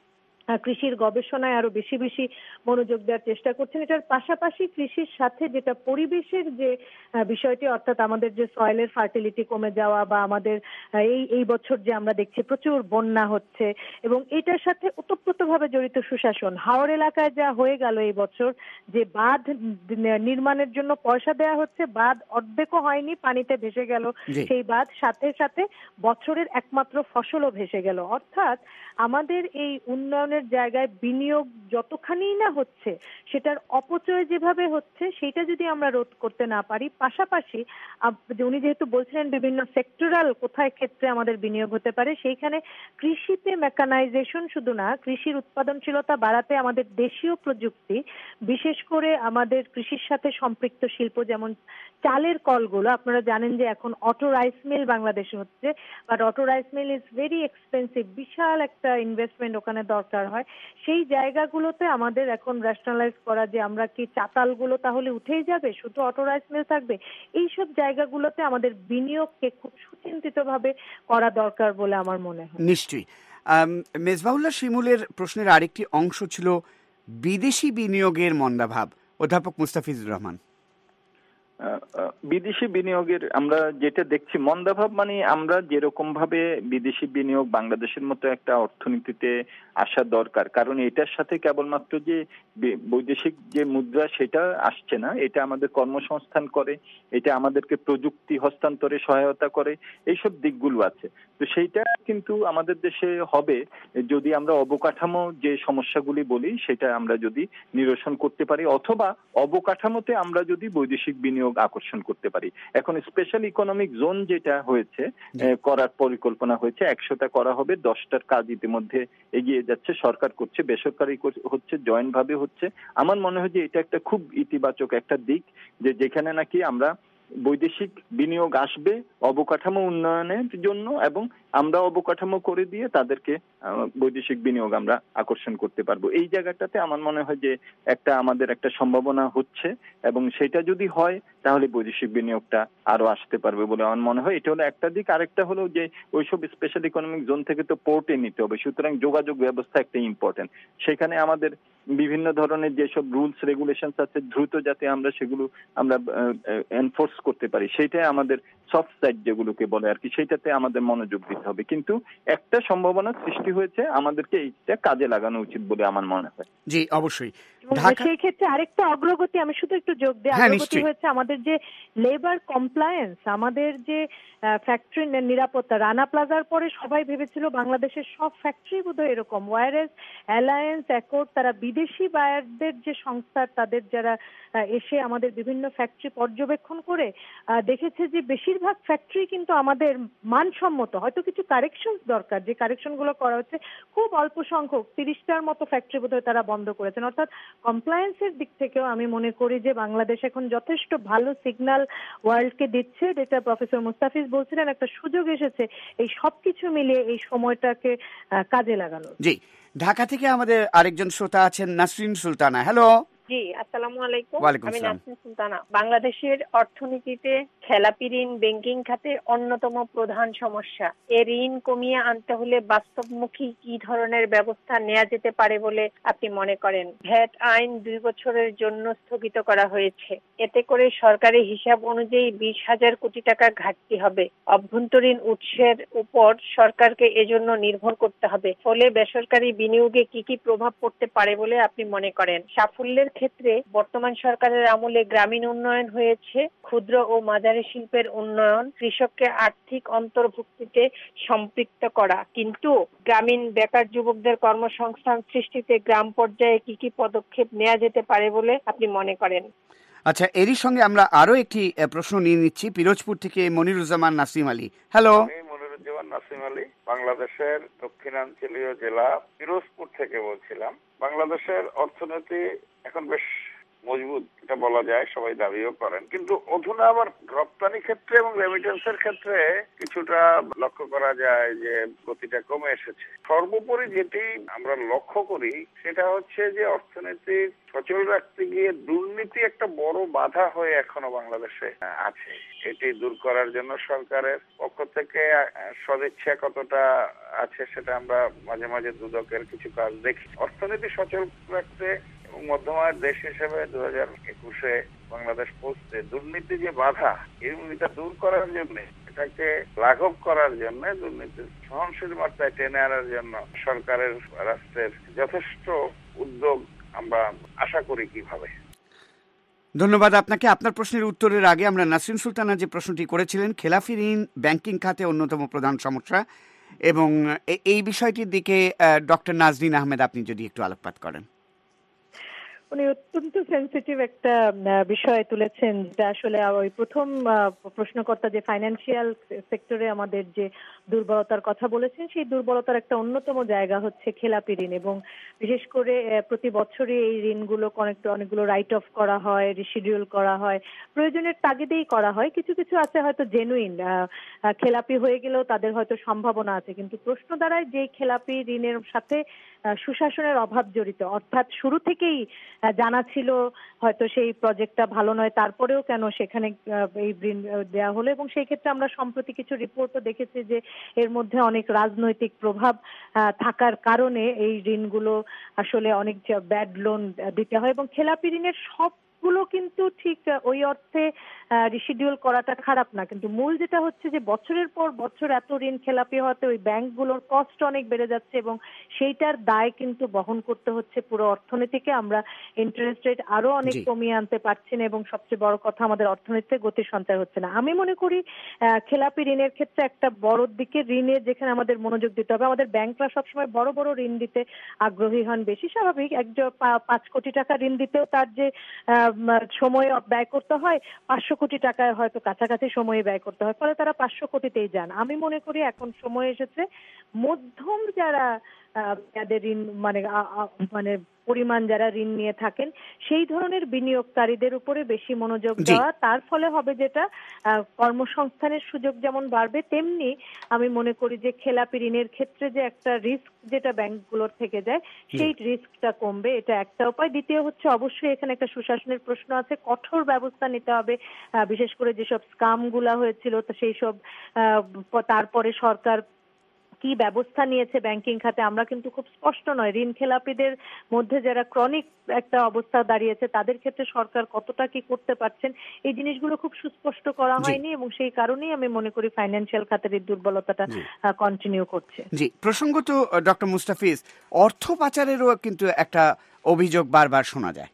কৃষির গবেষণায় আরো বেশি বেশি মনোযোগ দেওয়ার চেষ্টা করছেন। এটার পাশাপাশি কৃষির সাথে যেটা পরিবেশের যে বিষয়টি, অর্থাৎ আমাদের যে সয়েলের ফার্টিলিটি কমে যাওয়া বা আমাদের এই এই বছর যে আমরা দেখছি প্রচুর বন্যা হচ্ছে এবং এটার সাথে ওতপ্রোতভাবে জড়িত সুশাসন। হাওর এলাকায় যা হয়ে গেল এই বছর, যে বাঁধ নির্মাণের জন্য পয়সা দেওয়া হচ্ছে, বাঁধ অর্ধেকও হয়নি, পানিতে ভেসে গেল সেই বাঁধ, সাথে সাথে বছরের একমাত্র ফসলও ভেসে গেল। অর্থাৎ আমাদের এই উন্নয়নের জায়গায় বিনিয়োগ যতখানি না হচ্ছে, সেটার অপচয় যেভাবে হচ্ছে সেটা যদি আমরা রোধ করতে না পারি, পাশাপাশি উনি যেহেতু বলছিলেন বিভিন্ন সেক্টরাল কোথায় ক্ষেত্রে আমাদের বিনিয়োগ হতে পারে, সেইখানে কৃষিতে মেকানাইজেশন শুধু না, কৃষির উৎপাদনশীলতা বাড়াতে আমাদের দেশীয় প্রযুক্তি, বিশেষ করে আমাদের কৃষির সাথে সম্পৃক্ত শিল্প, যেমন চালের কলগুলো, আপনারা জানেন যে এখন অটো রাইস মিল বাংলাদেশে হচ্ছে, but auto rice mill is very expensive, বিশাল একটা ইনভেস্টমেন্ট ওখানে দরকার হয়। সেই জায়গাগুলোতে আমাদের এখন রেশনালাইজ করা, যে আমরা কি চাতালগুলো তাহলে উঠেই যাবে, শুধু অটো রাইস মিল থাকবে, এইসব জায়গাগুলোতে আমাদের বিনিয়োগকে খুব সুচিন্তিতভাবে করা দরকার বলে আমার মনে হয়। নিশ্চয়ই। মেজবাহুল্লাহ শিমুলের প্রশ্নের আরেকটি অংশ ছিল বিদেশি বিনিয়োগের মন্দাভাব। অধ্যাপক মুস্তাফিজুর রহমান। বিদেশি বিনিয়োগের আমরা যেটা দেখছি মন্দাভাব, মানে আমরা যেরকম ভাবে বিদেশি বিনিয়োগ বাংলাদেশের মতো একটা অর্থনীতিতে আসা দরকার, কারণ এটার সাথে কেবলমাত্র যে বৈদেশিক যে মুদ্রা সেটা আসছে না, এটা আমাদের কর্মসংস্থান করে, এটা আমাদেরকে প্রযুক্তি হস্তান্তরে সহায়তা করে, এইসব দিকগুলো আছে। তো সেইটা কিন্তু আমাদের দেশে হবে যদি আমরা অবকাঠামো যে সমস্যাগুলি বলি সেটা আমরা যদি নিরসন করতে পারি, অথবা অবকাঠামোতে আমরা যদি বৈদেশিক বিনিয়োগ আকর্ষণ করতে পারি। এখন স্পেশাল ইকোনমিক জোন যেটা হয়েছে করার পরিকল্পনা হয়েছে, একশোটা করা হবে, দশটার কাজ ইতিমধ্যে এগিয়ে যাচ্ছে, সরকার করছে, বেসরকারি হচ্ছে, জয়েন্ট ভাবে হচ্ছে। আমার মনে হয় যে এটা একটা খুব ইতিবাচক একটা দিক, যে যেখানে নাকি আমরা বৈদেশিক বিনিয়োগ আসবে অবকাঠামো উন্নয়নের জন্য এবং আমরা অবকাঠামো করে দিয়ে তাদেরকে বৈদেশিক বিনিয়োগ আমরা আকর্ষণ করতে পারবো। এই জায়গাটাতে আমার মনে হয় যে একটা আমাদের একটা সম্ভাবনা হচ্ছে এবং সেটা যদি হয় তাহলে বৈদেশিক বিনিয়োগটা আরো আসতে পারবে বলে আমার মনে হয়। এটা হলো একটা দিক। আরেকটা হলো যে ওইসব স্পেশাল ইকোনমিক জোন থেকে তো পোর্টে নিতে হবে, সুতরাং যোগাযোগ ব্যবস্থা একটা ইম্পর্টেন্ট। সেখানে আমাদের বিভিন্ন ধরনের যেসব রুলস রেগুলেশনস আছে দ্রুত যাতে আমরা সেগুলো আমরা এনফোর্স করতে পারি, সেইটাই আমাদের সফট সাইড যেগুলোকে বলে আর কি, সেইটাতে আমাদের মনোযোগ দিতে হবে। কিন্তু একটা সম্ভাবনা সৃষ্টি হয়েছে, আমাদেরকে এইটা কাজে লাগানো উচিত বলে আমার মনে হয়। জি অবশ্যই। সেই ক্ষেত্রে আরেকটা অগ্রগতি আমি শুধু একটু যোগ দিই, অগ্রগতি হয়েছে আমাদের যে লেবার কমপ্লায়েন্স, আমাদের যে ফ্যাক্টরি নিরাপত্তা। রানা প্লাজার পরে সবাই ভেবেছিল বাংলাদেশের সব ফ্যাক্টরি বোধহয় এরকম, ওয়ারেস অ্যালায়েন্স অ্যাকর্ড, তারা বিদেশি বায়ারদের যে সংস্থা, তাদের যারা এসে আমাদের বিভিন্ন ফ্যাক্টরি পর্যবেক্ষণ করে দেখেছে যে বেশিরভাগ ফ্যাক্টরি কিন্তু আমাদের মানসম্মত, হয়তো কিছু কারেকশন দরকার, যে কারেকশন গুলো করা হচ্ছে খুব অল্প সংখ্যক, তিরিশটার মতো ফ্যাক্টরি বোধহয় তারা বন্ধ করেছেন। অর্থাৎ কমপ্লায়েন্সের দিক থেকেও আমি মনে করি যে বাংলাদেশ এখন যথেষ্ট ভালো সিগন্যাল ওয়ার্ল্ডকে দিচ্ছে, যেটা প্রফেসর মুস্তাফিজ বলছিলেন, একটা সুযোগ এসেছে এই সবকিছু মিলিয়ে এই সময়টাকে কাজে লাগানো। জি, ঢাকা থেকে আমাদের আরেকজন শ্রোতা আছেন, নাসরিন সুলতানা। হ্যালো। জি, আসসালামু আলাইকুম। আমি নাসরিন সুলতানা। বাংলাদেশের অর্থনীতিতে খেলাপি ঋণ ব্যাংকিং খাতে অন্যতম প্রধান সমস্যা। এ ঋণ কমিয়ে আনতে হলে বাস্তবমুখী কি ধরনের ব্যবস্থা নেওয়া যেতে পারে বলে আপনি মনে করেন? ভ্যাট আইন দুই বছরের জন্য স্থগিত করা হয়েছে, এতে করে সরকারি হিসাব অনুযায়ী বিশ হাজার কোটি টাকা ঘাটতি হবে। অভ্যন্তরীণ উৎসের উপর সরকারকে এজন্য নির্ভর করতে হবে, ফলে বেসরকারি বিনিয়োগে কি কি প্রভাব পড়তে পারে বলে আপনি মনে করেন? সাফল্যের ক্ষেত্রে বর্তমান সরকারের আমলে গ্রামীণ উন্নয়ন হয়েছে, ক্ষুদ্র ও মাঝারি শিল্পের উন্নয়ন, কৃষককে আর্থিক অন্তর্ভুক্তিতে সম্পৃক্ত করা, কিন্তু গ্রামীণ বেকার যুবকদের কর্মসংস্থান সৃষ্টিতে গ্রাম পর্যায়ে কি কি পদক্ষেপ নেওয়া যেতে পারে বলে আপনি মনে করেন? আচ্ছা, এরই সঙ্গে আমরা আরো একটি প্রশ্ন নিয়ে নিচ্ছি পিরোজপুর থেকে মনিরুজ্জামান নাসিম আলী। হ্যালো। মনিরুজ্জামান নাসিম আলী, বাংলাদেশের দক্ষিণাঞ্চলীয় জেলা পিরোজপুর থেকে বলছিলাম। বাংলাদেশের অর্থনীতি এখন বেশ মজবুত এটা বলা যায়, সবাই দাবিও করেন। কিন্তু অধুনা আবার রপ্তানি ক্ষেত্রে এবং রেমিটেন্সের ক্ষেত্রে কিছুটা লক্ষ্য করা যায় যে গতিটা কমে এসেছে। সর্বোপরি যেটি আমরা লক্ষ্য করি সেটা হচ্ছে যে অর্থনীতি সচল রাখতে গিয়ে দুর্নীতি একটা বড় বাধা হয়ে এখনো বাংলাদেশে আছে। এটি দূর করার জন্য সরকারের পক্ষ থেকে সদিচ্ছা কতটা আছে সেটা আমরা মাঝে মাঝে দুদকের কিছু কাজ দেখি। অর্থনীতি সচল রাখতে এবং মধ্যমায়ের দেশ হিসেবে দু হাজার একুশে বাংলাদেশ পৌঁছতে দুর্নীতি যে বাধা, এটা দূর করার জন্য, এটাকে লাঘব করার জন্য, দুর্নীতির সহনশীল মাত্রায় টেনে আনার জন্য সরকারের রাষ্ট্রের যথেষ্ট উদ্যোগ আমরা আশা করি। কিভাবে? ধন্যবাদ আপনাকে। আপনার প্রশ্নের উত্তরের আগে আমরা নাসরিন সুলতানা যে প্রশ্নটি করেছিলেন, খেলাফি ঋণ ব্যাংকিং খাতে অন্যতম প্রধান সমস্যা, এবং এই বিষয়টির দিকে ডক্টর নাজনীন আহমেদ আপনি যদি একটু আলোকপাত করেন। উনি অত্যন্ত সেন্সিটিভ একটা বিষয় তুলেছেন, যেটা আসলে ওই প্রথম প্রশ্নকর্তা যে ফাইন্যান্সিয়াল সেক্টরে আমাদের যে দুর্বলতার কথা বলেছেন, সেই দুর্বলতার একটা অন্যতম জায়গা হচ্ছে খেলাপি ঋণ, এবং বিশেষ করে প্রতি বছরই এই ঋণগুলো অনেকটা অনেকগুলো রাইট অফ করা হয়, রিশিডিউল করা হয়, প্রয়োজনের তাগিদেই করা হয়। কিছু কিছু আছে হয়তো জেনুইন, খেলাপি হয়ে গেলেও তাদের হয়তো সম্ভাবনা আছে, কিন্তু প্রশ্ন দাঁড়ায় যে খেলাপি ঋণের সাথে সুশাসনের অভাব জড়িত, অর্থাৎ শুরু থেকেই জানা ছিল হয়তো সেই প্রজেক্টটা ভালো নয়, তারপরেও কেন সেখানে এই ঋণ দেওয়া হলো। এবং সেই ক্ষেত্রে আমরা সম্প্রতি কিছু রিপোর্টও দেখেছি যে এর মধ্যে অনেক রাজনৈতিক প্রভাব থাকার কারণে এই ঋণগুলো আসলে অনেক ব্যাড লোন দিতে হয়, এবং খেলাপি ঋণের সব গুলো কিন্তু ঠিক ওই অর্থে রিশিডিউল করাটা খারাপ না, কিন্তু মূল যেটা হচ্ছে যে বছরের পর বছর এত ঋণ খেলাপি হওয়াতে ওই ব্যাংকগুলোর কস্ট অনেক বেড়ে যাচ্ছে, এবং সেইটার দায় কিন্তু বহন করতে হচ্ছে পুরো অর্থনীতিকে। আমরা ইন্টারেস্ট রেট আরো অনেক কমিয়ে আনতে পারছি না, এবং সবচেয়ে বড় কথা আমাদের অর্থনীতিতে গতি সঞ্চার হচ্ছে না। আমি মনে করি খেলাপি ঋণের ক্ষেত্রে একটা বড় দিকে ঋণের যেখানে আমাদের মনোযোগ দিতে হবে, আমাদের ব্যাংকরা সবসময় বড় বড় ঋণ দিতে আগ্রহী হন বেশি, স্বাভাবিক। একজন পাঁচ কোটি টাকা ঋণ দিতেও তার যে সময় ব্যয় করতে হয়, পাঁচশো কোটি টাকায় হয়তো কাছাকাছি সময়ে ব্যয় করতে হয়, ফলে তারা পাঁচশো কোটিতেই যান। আমি মনে করি এখন সময় এসেছে মধ্যম যারা যাদের ঋণ মানে মানে পরিমাণ যারা ঋণ নিয়ে থাকেন সেই ধরনের বিনিয়োগকারীদের উপরে বেশি মনোযোগ দেওয়া। তার ফলে হবে যেটা কর্মসংস্থানের সুযোগ যেমন বাড়বে, তেমনি আমি মনে করি যে খেলাপি ঋণের ক্ষেত্রে যে একটা রিস্ক যেটা ব্যাংকগুলোর থেকে যায় সেই রিস্কটা কমবে, এটা একটা উপায়। দ্বিতীয় হচ্ছে অবশ্যই এখানে একটা সুশাসনের প্রশ্ন আছে, কঠোর ব্যবস্থা নিতে হবে, বিশেষ করে যেসব স্কামগুলা হয়েছিল তো সেই সব তারপরে সরকার কি ব্যবস্থা নিয়েছে ব্যাংকিং খাতে আমরা কিন্তু খুব স্পষ্ট নয়। ঋণ খেলাপিদের মধ্যে যারা ক্রনিক একটা অবস্থা দাঁড়িয়েছে তাদের ক্ষেত্রে সরকার কতটা কি করতে পারছেন এই জিনিসগুলো খুব সুস্পষ্ট করা হয়নি, এবং সেই কারণেই আমি মনে করি ফাইন্যান্সিয়াল খাতের এই দুর্বলতাটা কন্টিনিউ করছে। জি, প্রসঙ্গত ডক্টর মুস্তাফিজ, অর্থ পাচারেরও কিন্তু একটা অভিযোগ বারবার শোনা যায়।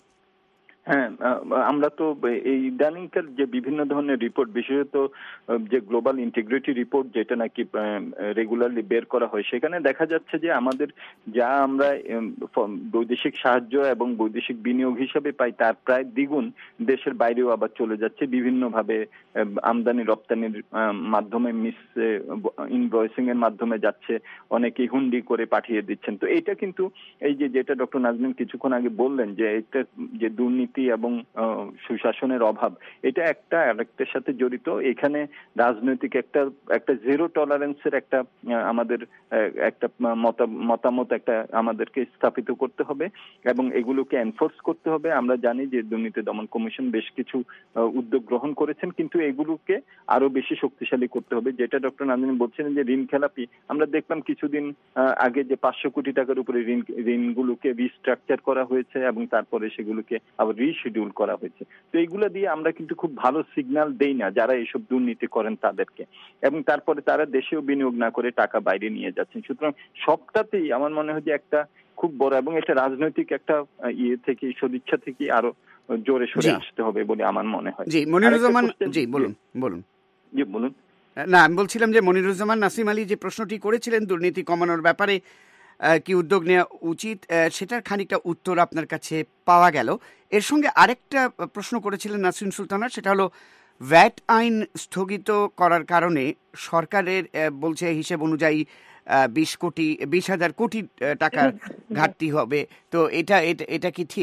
হ্যাঁ, আমরা তো এই ইদানিংকার যে বিভিন্ন ধরনের রিপোর্ট, বিশেষত যে গ্লোবাল ইন্টিগ্রিটি রিপোর্ট যেটা নাকি রেগুলারলি বের করা হয়, সেখানে দেখা যাচ্ছে যে আমাদের যা আমরা বৈদেশিক সাহায্য এবং বৈদেশিক বিনিয়োগ হিসাবে পাই তার প্রায় দ্বিগুণ দেশের বাইরেও আবার চলে যাচ্ছে, বিভিন্নভাবে আমদানি রপ্তানির মাধ্যমে মিস ইনভয়েসিং এর মাধ্যমে যাচ্ছে, অনেকেই হুন্ডি করে পাঠিয়ে দিচ্ছেন। তো এটা কিন্তু এই যে যেটা ডক্টর নাজনীন কিছুক্ষণ আগে বললেন যে এটা যে দুর্নীতি এবং সুশাসনের অভাব, এটা একটা আরেকটার সাথে জড়িত। এখানে রাজনৈতিক একটা একটা জিরো টলারেন্সের একটা আমাদের একটা মতামত একটা আমাদেরকে স্থাপিত করতে হবে এবং এগুলোকে এনফোর্স করতে হবে। আমরা জানি যে দুর্নীতি দমন কমিশন বেশ কিছু উদ্যোগ গ্রহণ করেছেন, কিন্তু এগুলোকে আরো বেশি শক্তিশালী করতে হবে। যেটা ডক্টর নাজনীন বলছিলেন যে ঋণ খেলাপি, আমরা দেখলাম কিছুদিন আগে যে পাঁচশো কোটি টাকার উপরে ঋণ ঋণগুলোকে রিস্ট্রাকচার করা হয়েছে এবং তারপরে সেগুলোকে আবার রিশিডিউল করা হয়েছে। তো এইগুলো দিয়ে আমরা কিন্তু খুব ভালো সিগন্যাল দেই না যারা এইসব দুর্নীতি করেন তাদেরকে, এবং তারপরে তারা দেশেও বিনিয়োগ না করে টাকা বাইরে নিয়ে যাচ্ছেন। সুতরাং সবটাতেই আমার মনে হয় যে একটা খুব বড়, এবং এটা রাজনৈতিক একটা ইয়ে থেকে সদিচ্ছা থেকে আরো জোরে সরে আসতে হবে বলে আমার মনে হয়। জি, মনিরুজ্জামান, জি বলুন বলুন জি বলুন। না, আমি বলছিলাম যে মনিরুজ্জামান নাসিম আলী যে প্রশ্নটি করেছিলেন দুর্নীতি কমানোর ব্যাপারে কি উদ্যোগ নেওয়া উচিত, সেটার খানিকটা উত্তর আপনার কাছে পাওয়া গেল। এর সঙ্গে আরেকটা প্রশ্ন করেছিলেন নাসরিন সুলতানা, সেটা হলো ভ্যাট আইন স্থগিত করার কারণে সরকারের বলছে হিসেব অনুযায়ী বিশ কোটি বিশ হাজার কোটি টাকার ঘাটতি হবে। তো এটা এটা কি ঠিক?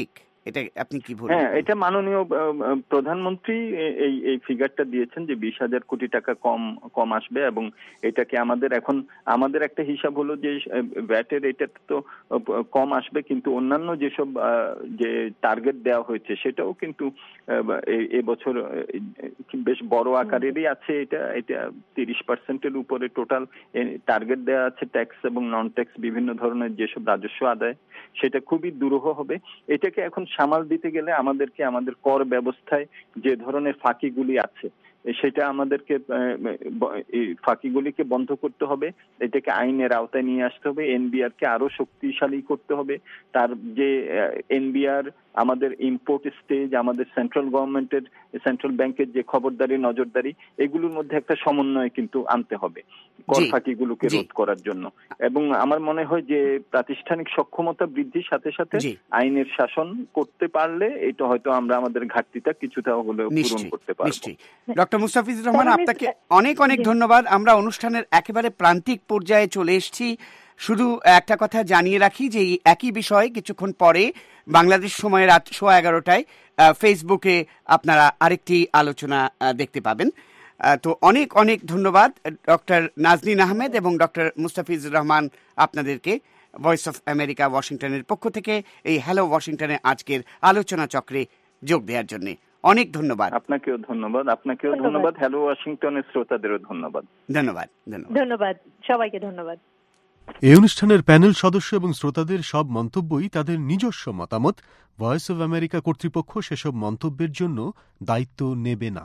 এটা আপনি কি বলবেন? হ্যাঁ, এটা মাননীয় প্রধানমন্ত্রী এই এই ফিগারটা দিয়েছেন যে বিশ হাজার কোটি টাকা কম কম আসবে, এবং এটাকে আমাদের এখন আমাদের একটা হিসাব হলো যে ভ্যাটের এটা তো কম আসবে, কিন্তু অন্যান্য যেসব যে টার্গেট দেওয়া হয়েছে সেটাও কিন্তু এবছর বেশ বড় আকারেরই আছে। এটা এটা তিরিশ পার্সেন্টের উপরে টোটাল টার্গেট দেওয়া আছে ট্যাক্স এবং নন ট্যাক্স বিভিন্ন ধরনের যেসব রাজস্ব আদায়, সেটা খুবই দুরূহ হবে। এটাকে এখন সামাল দিতে গেলে আমাদেরকে আমাদের কর ব্যবস্থায় যে ধরনের ফাঁকিগুলি আছে সেটা আমাদেরকে ফাঁকিগুলিকে বন্ধ করতে হবে, এটাকে আইনের আওতায় নিয়ে আসতে হবে, এনবিআর কে আরো শক্তিশালী করতে হবে। তার যে এনবিআর আমাদের ইম্পোর্ট স্টেজ, আমাদের সেন্ট্রাল গভর্নমেন্টের সেন্ট্রাল ব্যাংকের যে খবরদারি নজরদারি, এগুলোর মধ্যে একটা সমন্বয় কিন্তু আনতে হবে কর ফাঁকিগুলোকে রোধ করার জন্য। এবং আমার মনে হয় যে প্রাতিষ্ঠানিক সক্ষমতা বৃদ্ধির সাথে সাথে আইনের শাসন করতে পারলে এটা হয়তো আমরা আমাদের ঘাটতিটা কিছুটা হলেও পূরণ করতে পারবো। ডক্টর মুস্তাফিজুর রহমান, আপনাকে অনেক অনেক ধন্যবাদ। আমরা অনুষ্ঠানের একেবারে প্রান্তিক পর্যায়ে চলে এসেছি। শুধু একটা কথা জানিয়ে রাখি যে একই বিষয়ে কিছুক্ষণ পরে বাংলাদেশ সময় রাত সোয়া এগারোটায় ফেসবুকে আপনারা আরেকটি আলোচনা দেখতে পাবেন। তো অনেক অনেক ধন্যবাদ ডক্টর নাজনীন আহমেদ এবং ডক্টর মুস্তাফিজুর রহমান আপনাদেরকে ভয়েস অফ আমেরিকা ওয়াশিংটনের পক্ষ থেকে এই হ্যালো ওয়াশিংটনে আজকের আলোচনা চক্রে যোগ দেওয়ার জন্য অনেক ধন্যবাদ। আপনাকেও ধন্যবাদ। আপনাকেও ধন্যবাদ। হ্যালো ওয়াশিংটনের শ্রোতাদেরও ধন্যবাদ। ধন্যবাদ ধন্যবাদ সবাইকে ধন্যবাদ। এই অনুষ্ঠানের প্যানেল সদস্য এবং শ্রোতাদের সব মন্তব্যই তাদের নিজস্ব মতামত। ভয়েস অব আমেরিকা কর্তৃপক্ষ সেসব মন্তব্যের জন্য দায়িত্ব নেবে না।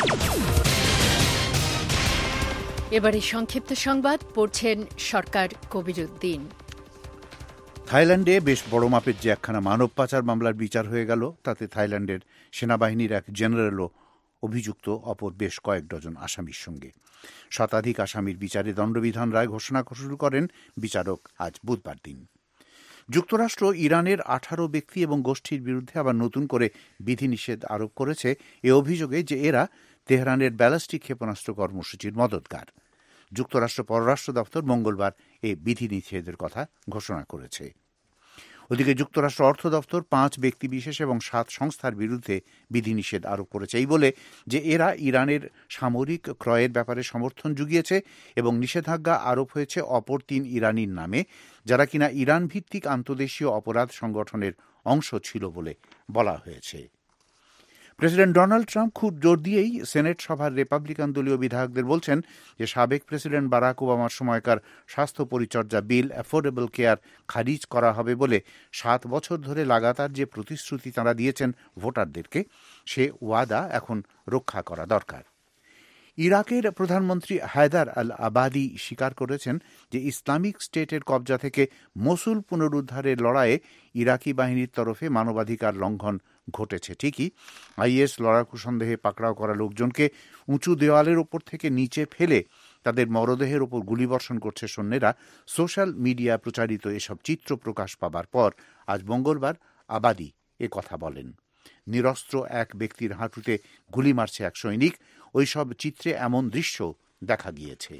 এবারে সংক্ষিপ্ত সংবাদ পড়ছেন সরকার কবিরুদ্দিন। থাইল্যান্ডে বেশ বড় মাপের যে একখানা মানব পাচার মামলার বিচার হয়ে গেল, তাতে থাইল্যান্ডের সেনাবাহিনীর এক জেনারেলও অভিযুক্ত অপর বেশ কয়েক ডজন আসামির সঙ্গে। শতাধিক আসামির বিচারে দণ্ডবিধান রায় ঘোষণা শুরু করেন বিচারক আজ বুধবার দিন। যুক্তরাষ্ট্র ইরানের আঠারো ব্যক্তি এবং গোষ্ঠীর বিরুদ্ধে আবার নতুন করে বিধিনিষেধ আরোপ করেছে এ অভিযোগে যে এরা তেহরানের ব্যালিস্টিক ক্ষেপণাস্ত্র কর্মসূচির মদতগার। যুক্তরাষ্ট্র পররাষ্ট্র দপ্তর মঙ্গলবার এই বিধিনিষেধের কথা ঘোষণা করেছে। ওদিকে যুক্তরাষ্ট্র অর্থ দপ্তর পাঁচ ব্যক্তিবিশেষ এবং সাত সংস্থার বিরুদ্ধে বিধিনিষেধ আরোপ করেছে এই বলে যে এরা ইরানের সামরিক ক্রয়ের ব্যাপারে সমর্থন জুগিয়েছে এবং নিষেধাজ্ঞা আরোপ হয়েছে অপর তিন ইরানির নামে, যারা কিনা ইরান ভিত্তিক আন্তদেশীয় অপরাধ সংগঠনের অংশ ছিল বলে বলা হয়েছে। প্রেসিডেন্ট ডোনাল্ড ট্রাম্প খুব জোর দিয়েই সেনেট সভার রিপাবলিকান দলীয় বিধায়কদের বলছেন যে সাবেক প্রেসিডেন্ট বারাক ওবামার সময়কার স্বাস্থ্য পরিচর্যা বিল অ্যাফোর্ডেবল কেয়ার খারিজ করা হবে বলে সাত বছর ধরে লাগাতার যে প্রতিশ্রুতি তাঁরা দিয়েছেন ভোটারদেরকে, সে ওয়াদা এখন রক্ষা করা দরকার। ইরাকের প্রধানমন্ত্রী হায়দার আল আবাদি স্বীকার করেছেন যে ইসলামিক স্টেটের কবজা থেকে মসুল পুনরুদ্ধারের লড়াইয়ে ইরাকি বাহিনীর তরফে মানবাধিকার লঙ্ঘন ঘটেছে। ঠিকই, আইএস লড়াকু সন্দেহে পাকড়াও করা লোকজনকে উঁচু দেওয়ালের ওপর থেকে নিচে ফেলে তাদের মরদেহের ওপর গুলিবর্ষণ করছে সৈন্যরা। সোশ্যাল মিডিয়া প্রচারিত এসব চিত্র প্রকাশ পাবার পর আজ মঙ্গলবার আবাদি এ কথা বলেন। নিরস্ত্র এক ব্যক্তির হাঁটুতে গুলি মারছে এক সৈনিক, ওইসব চিত্রে এমন দৃশ্য দেখা গিয়েছে।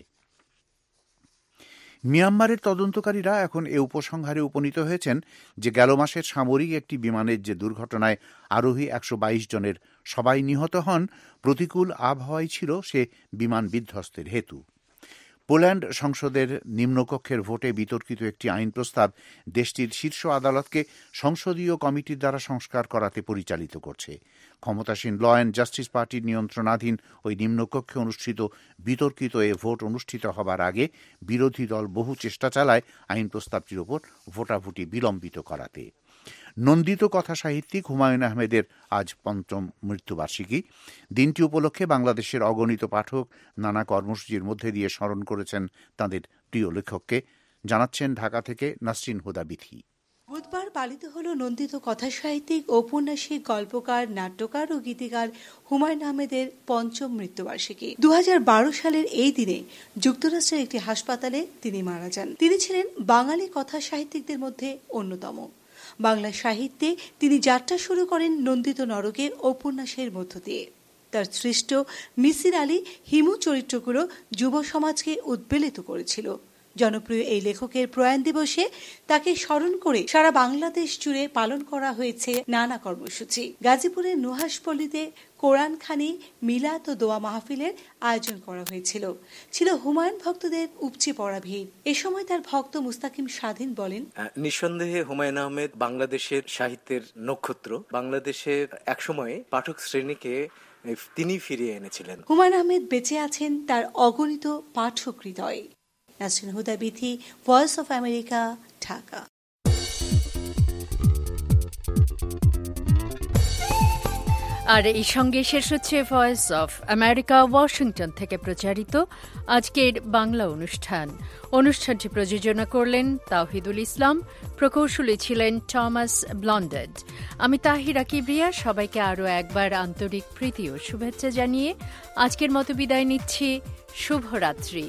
মিয়ানমারের তদন্তকারীরা এখন এ উপসংহারে উপনীত হয়েছেন যে গেল মাসের সামরিক একটি বিমানের যে দুর্ঘটনায় আরোহী একশো বাইশ জনের সবাই নিহত হন, প্রতিকূল আবহাওয়াই ছিল সে বিমান বিধ্বস্তের হেতু। পোল্যান্ড সংসদের নিম্নকক্ষের ভোটে বিতর্কিত একটি আইন প্রস্তাব দেশটির শীর্ষ আদালতকে সংসদীয় কমিটির দ্বারা সংস্কার করাতে পরিচালিত করছে। ক্ষমতাসীন ল অ্যান্ড জাস্টিস পার্টির নিয়ন্ত্রণাধীন ওই নিম্নকক্ষে অনুষ্ঠিত বিতর্কিত এ ভোট অনুষ্ঠিত হবার আগে বিরোধী দল বহু চেষ্টা চালায় আইন প্রস্তাবটির ওপর ভোটাভুটি বিলম্বিত করাতে। নন্দিত কথা সাহিত্যিক হুমায়ুন আহমেদের আজ পঞ্চম মৃত্যুবার্ষিকী। দিনটি উপলক্ষে বাংলাদেশের অগণিত পাঠক নানা কর্মসূচির মধ্যে দিয়ে স্মরণ করেছেন তাঁদের প্রিয় লেখককে। জানাচ্ছেন ঢাকা থেকে নাসরিন হুদা বিথি। বুধবার পালিত হল নন্দিত কথা সাহিত্যিক, ঔপন্যাসিক, গল্পকার, নাট্যকার ও গীতিকার হুমায়ুন আহমেদের পঞ্চম মৃত্যুবার্ষিকী। দু হাজার বারো সালের এই দিনে যুক্তরাষ্ট্রের একটি হাসপাতালে তিনি মারা যান। তিনি ছিলেন বাঙালি কথা সাহিত্যিকদের মধ্যে অন্যতম। বাংলা সাহিত্যে তিনি যাত্রা শুরু করেন নন্দিত নরকে উপন্যাসের মধ্য দিয়ে। তার সৃষ্ট মিসির আলী হিমু চরিত্রগুলো যুব সমাজকে উদ্বেলিত করেছিল। জনপ্রিয় এই লেখকের প্রয়াণ দিবসে তাকে স্মরণ করে সারা বাংলাদেশ জুড়ে পালন করা হয়েছে নানা কর্মসূচি। গাজীপুরের নুহাশপল্লীতে কোরআনখানি মিলাদ ও দোয়া মাহফিলের আয়োজন করা হয়েছিল। ছিল হুমায়ুন ভক্তদের উপচে পড়া ভিড়। এ সময় তার ভক্ত মুস্তাকিম স্বাধীন বলেন, নিঃসন্দেহে হুমায়ুন আহমেদ বাংলাদেশের সাহিত্যের নক্ষত্র। বাংলাদেশের একসময়ে পাঠক শ্রেণীকে তিনি ফিরিয়ে এনেছিলেন। হুমায়ুন আহমেদ বেঁচে আছেন তার অগণিত পাঠক হৃদয়ে। Nasrin Huda Bithi, voice of America, Dhaka. আর এই সঙ্গে শেষ হচ্ছে ভয়েস অফ আমেরিকা ওয়াশিংটন থেকে প্রচারিত আজকের বাংলা অনুষ্ঠান। অনুষ্ঠানটি প্রযোজনা করলেন তাওহিদুল ইসলাম, প্রকৌশলী ছিলেন টমাস ব্লন্ডেড। আমি তাহিরা কিবরিয়া সবাইকে আরও একবার আন্তরিক প্রীতি ও শুভেচ্ছা জানিয়ে আজকের মতো বিদায় নিচ্ছি। শুভরাত্রি।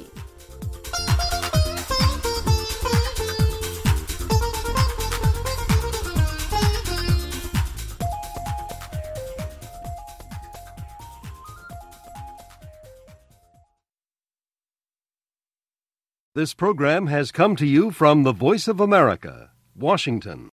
This program has come to you from the Voice of America, Washington.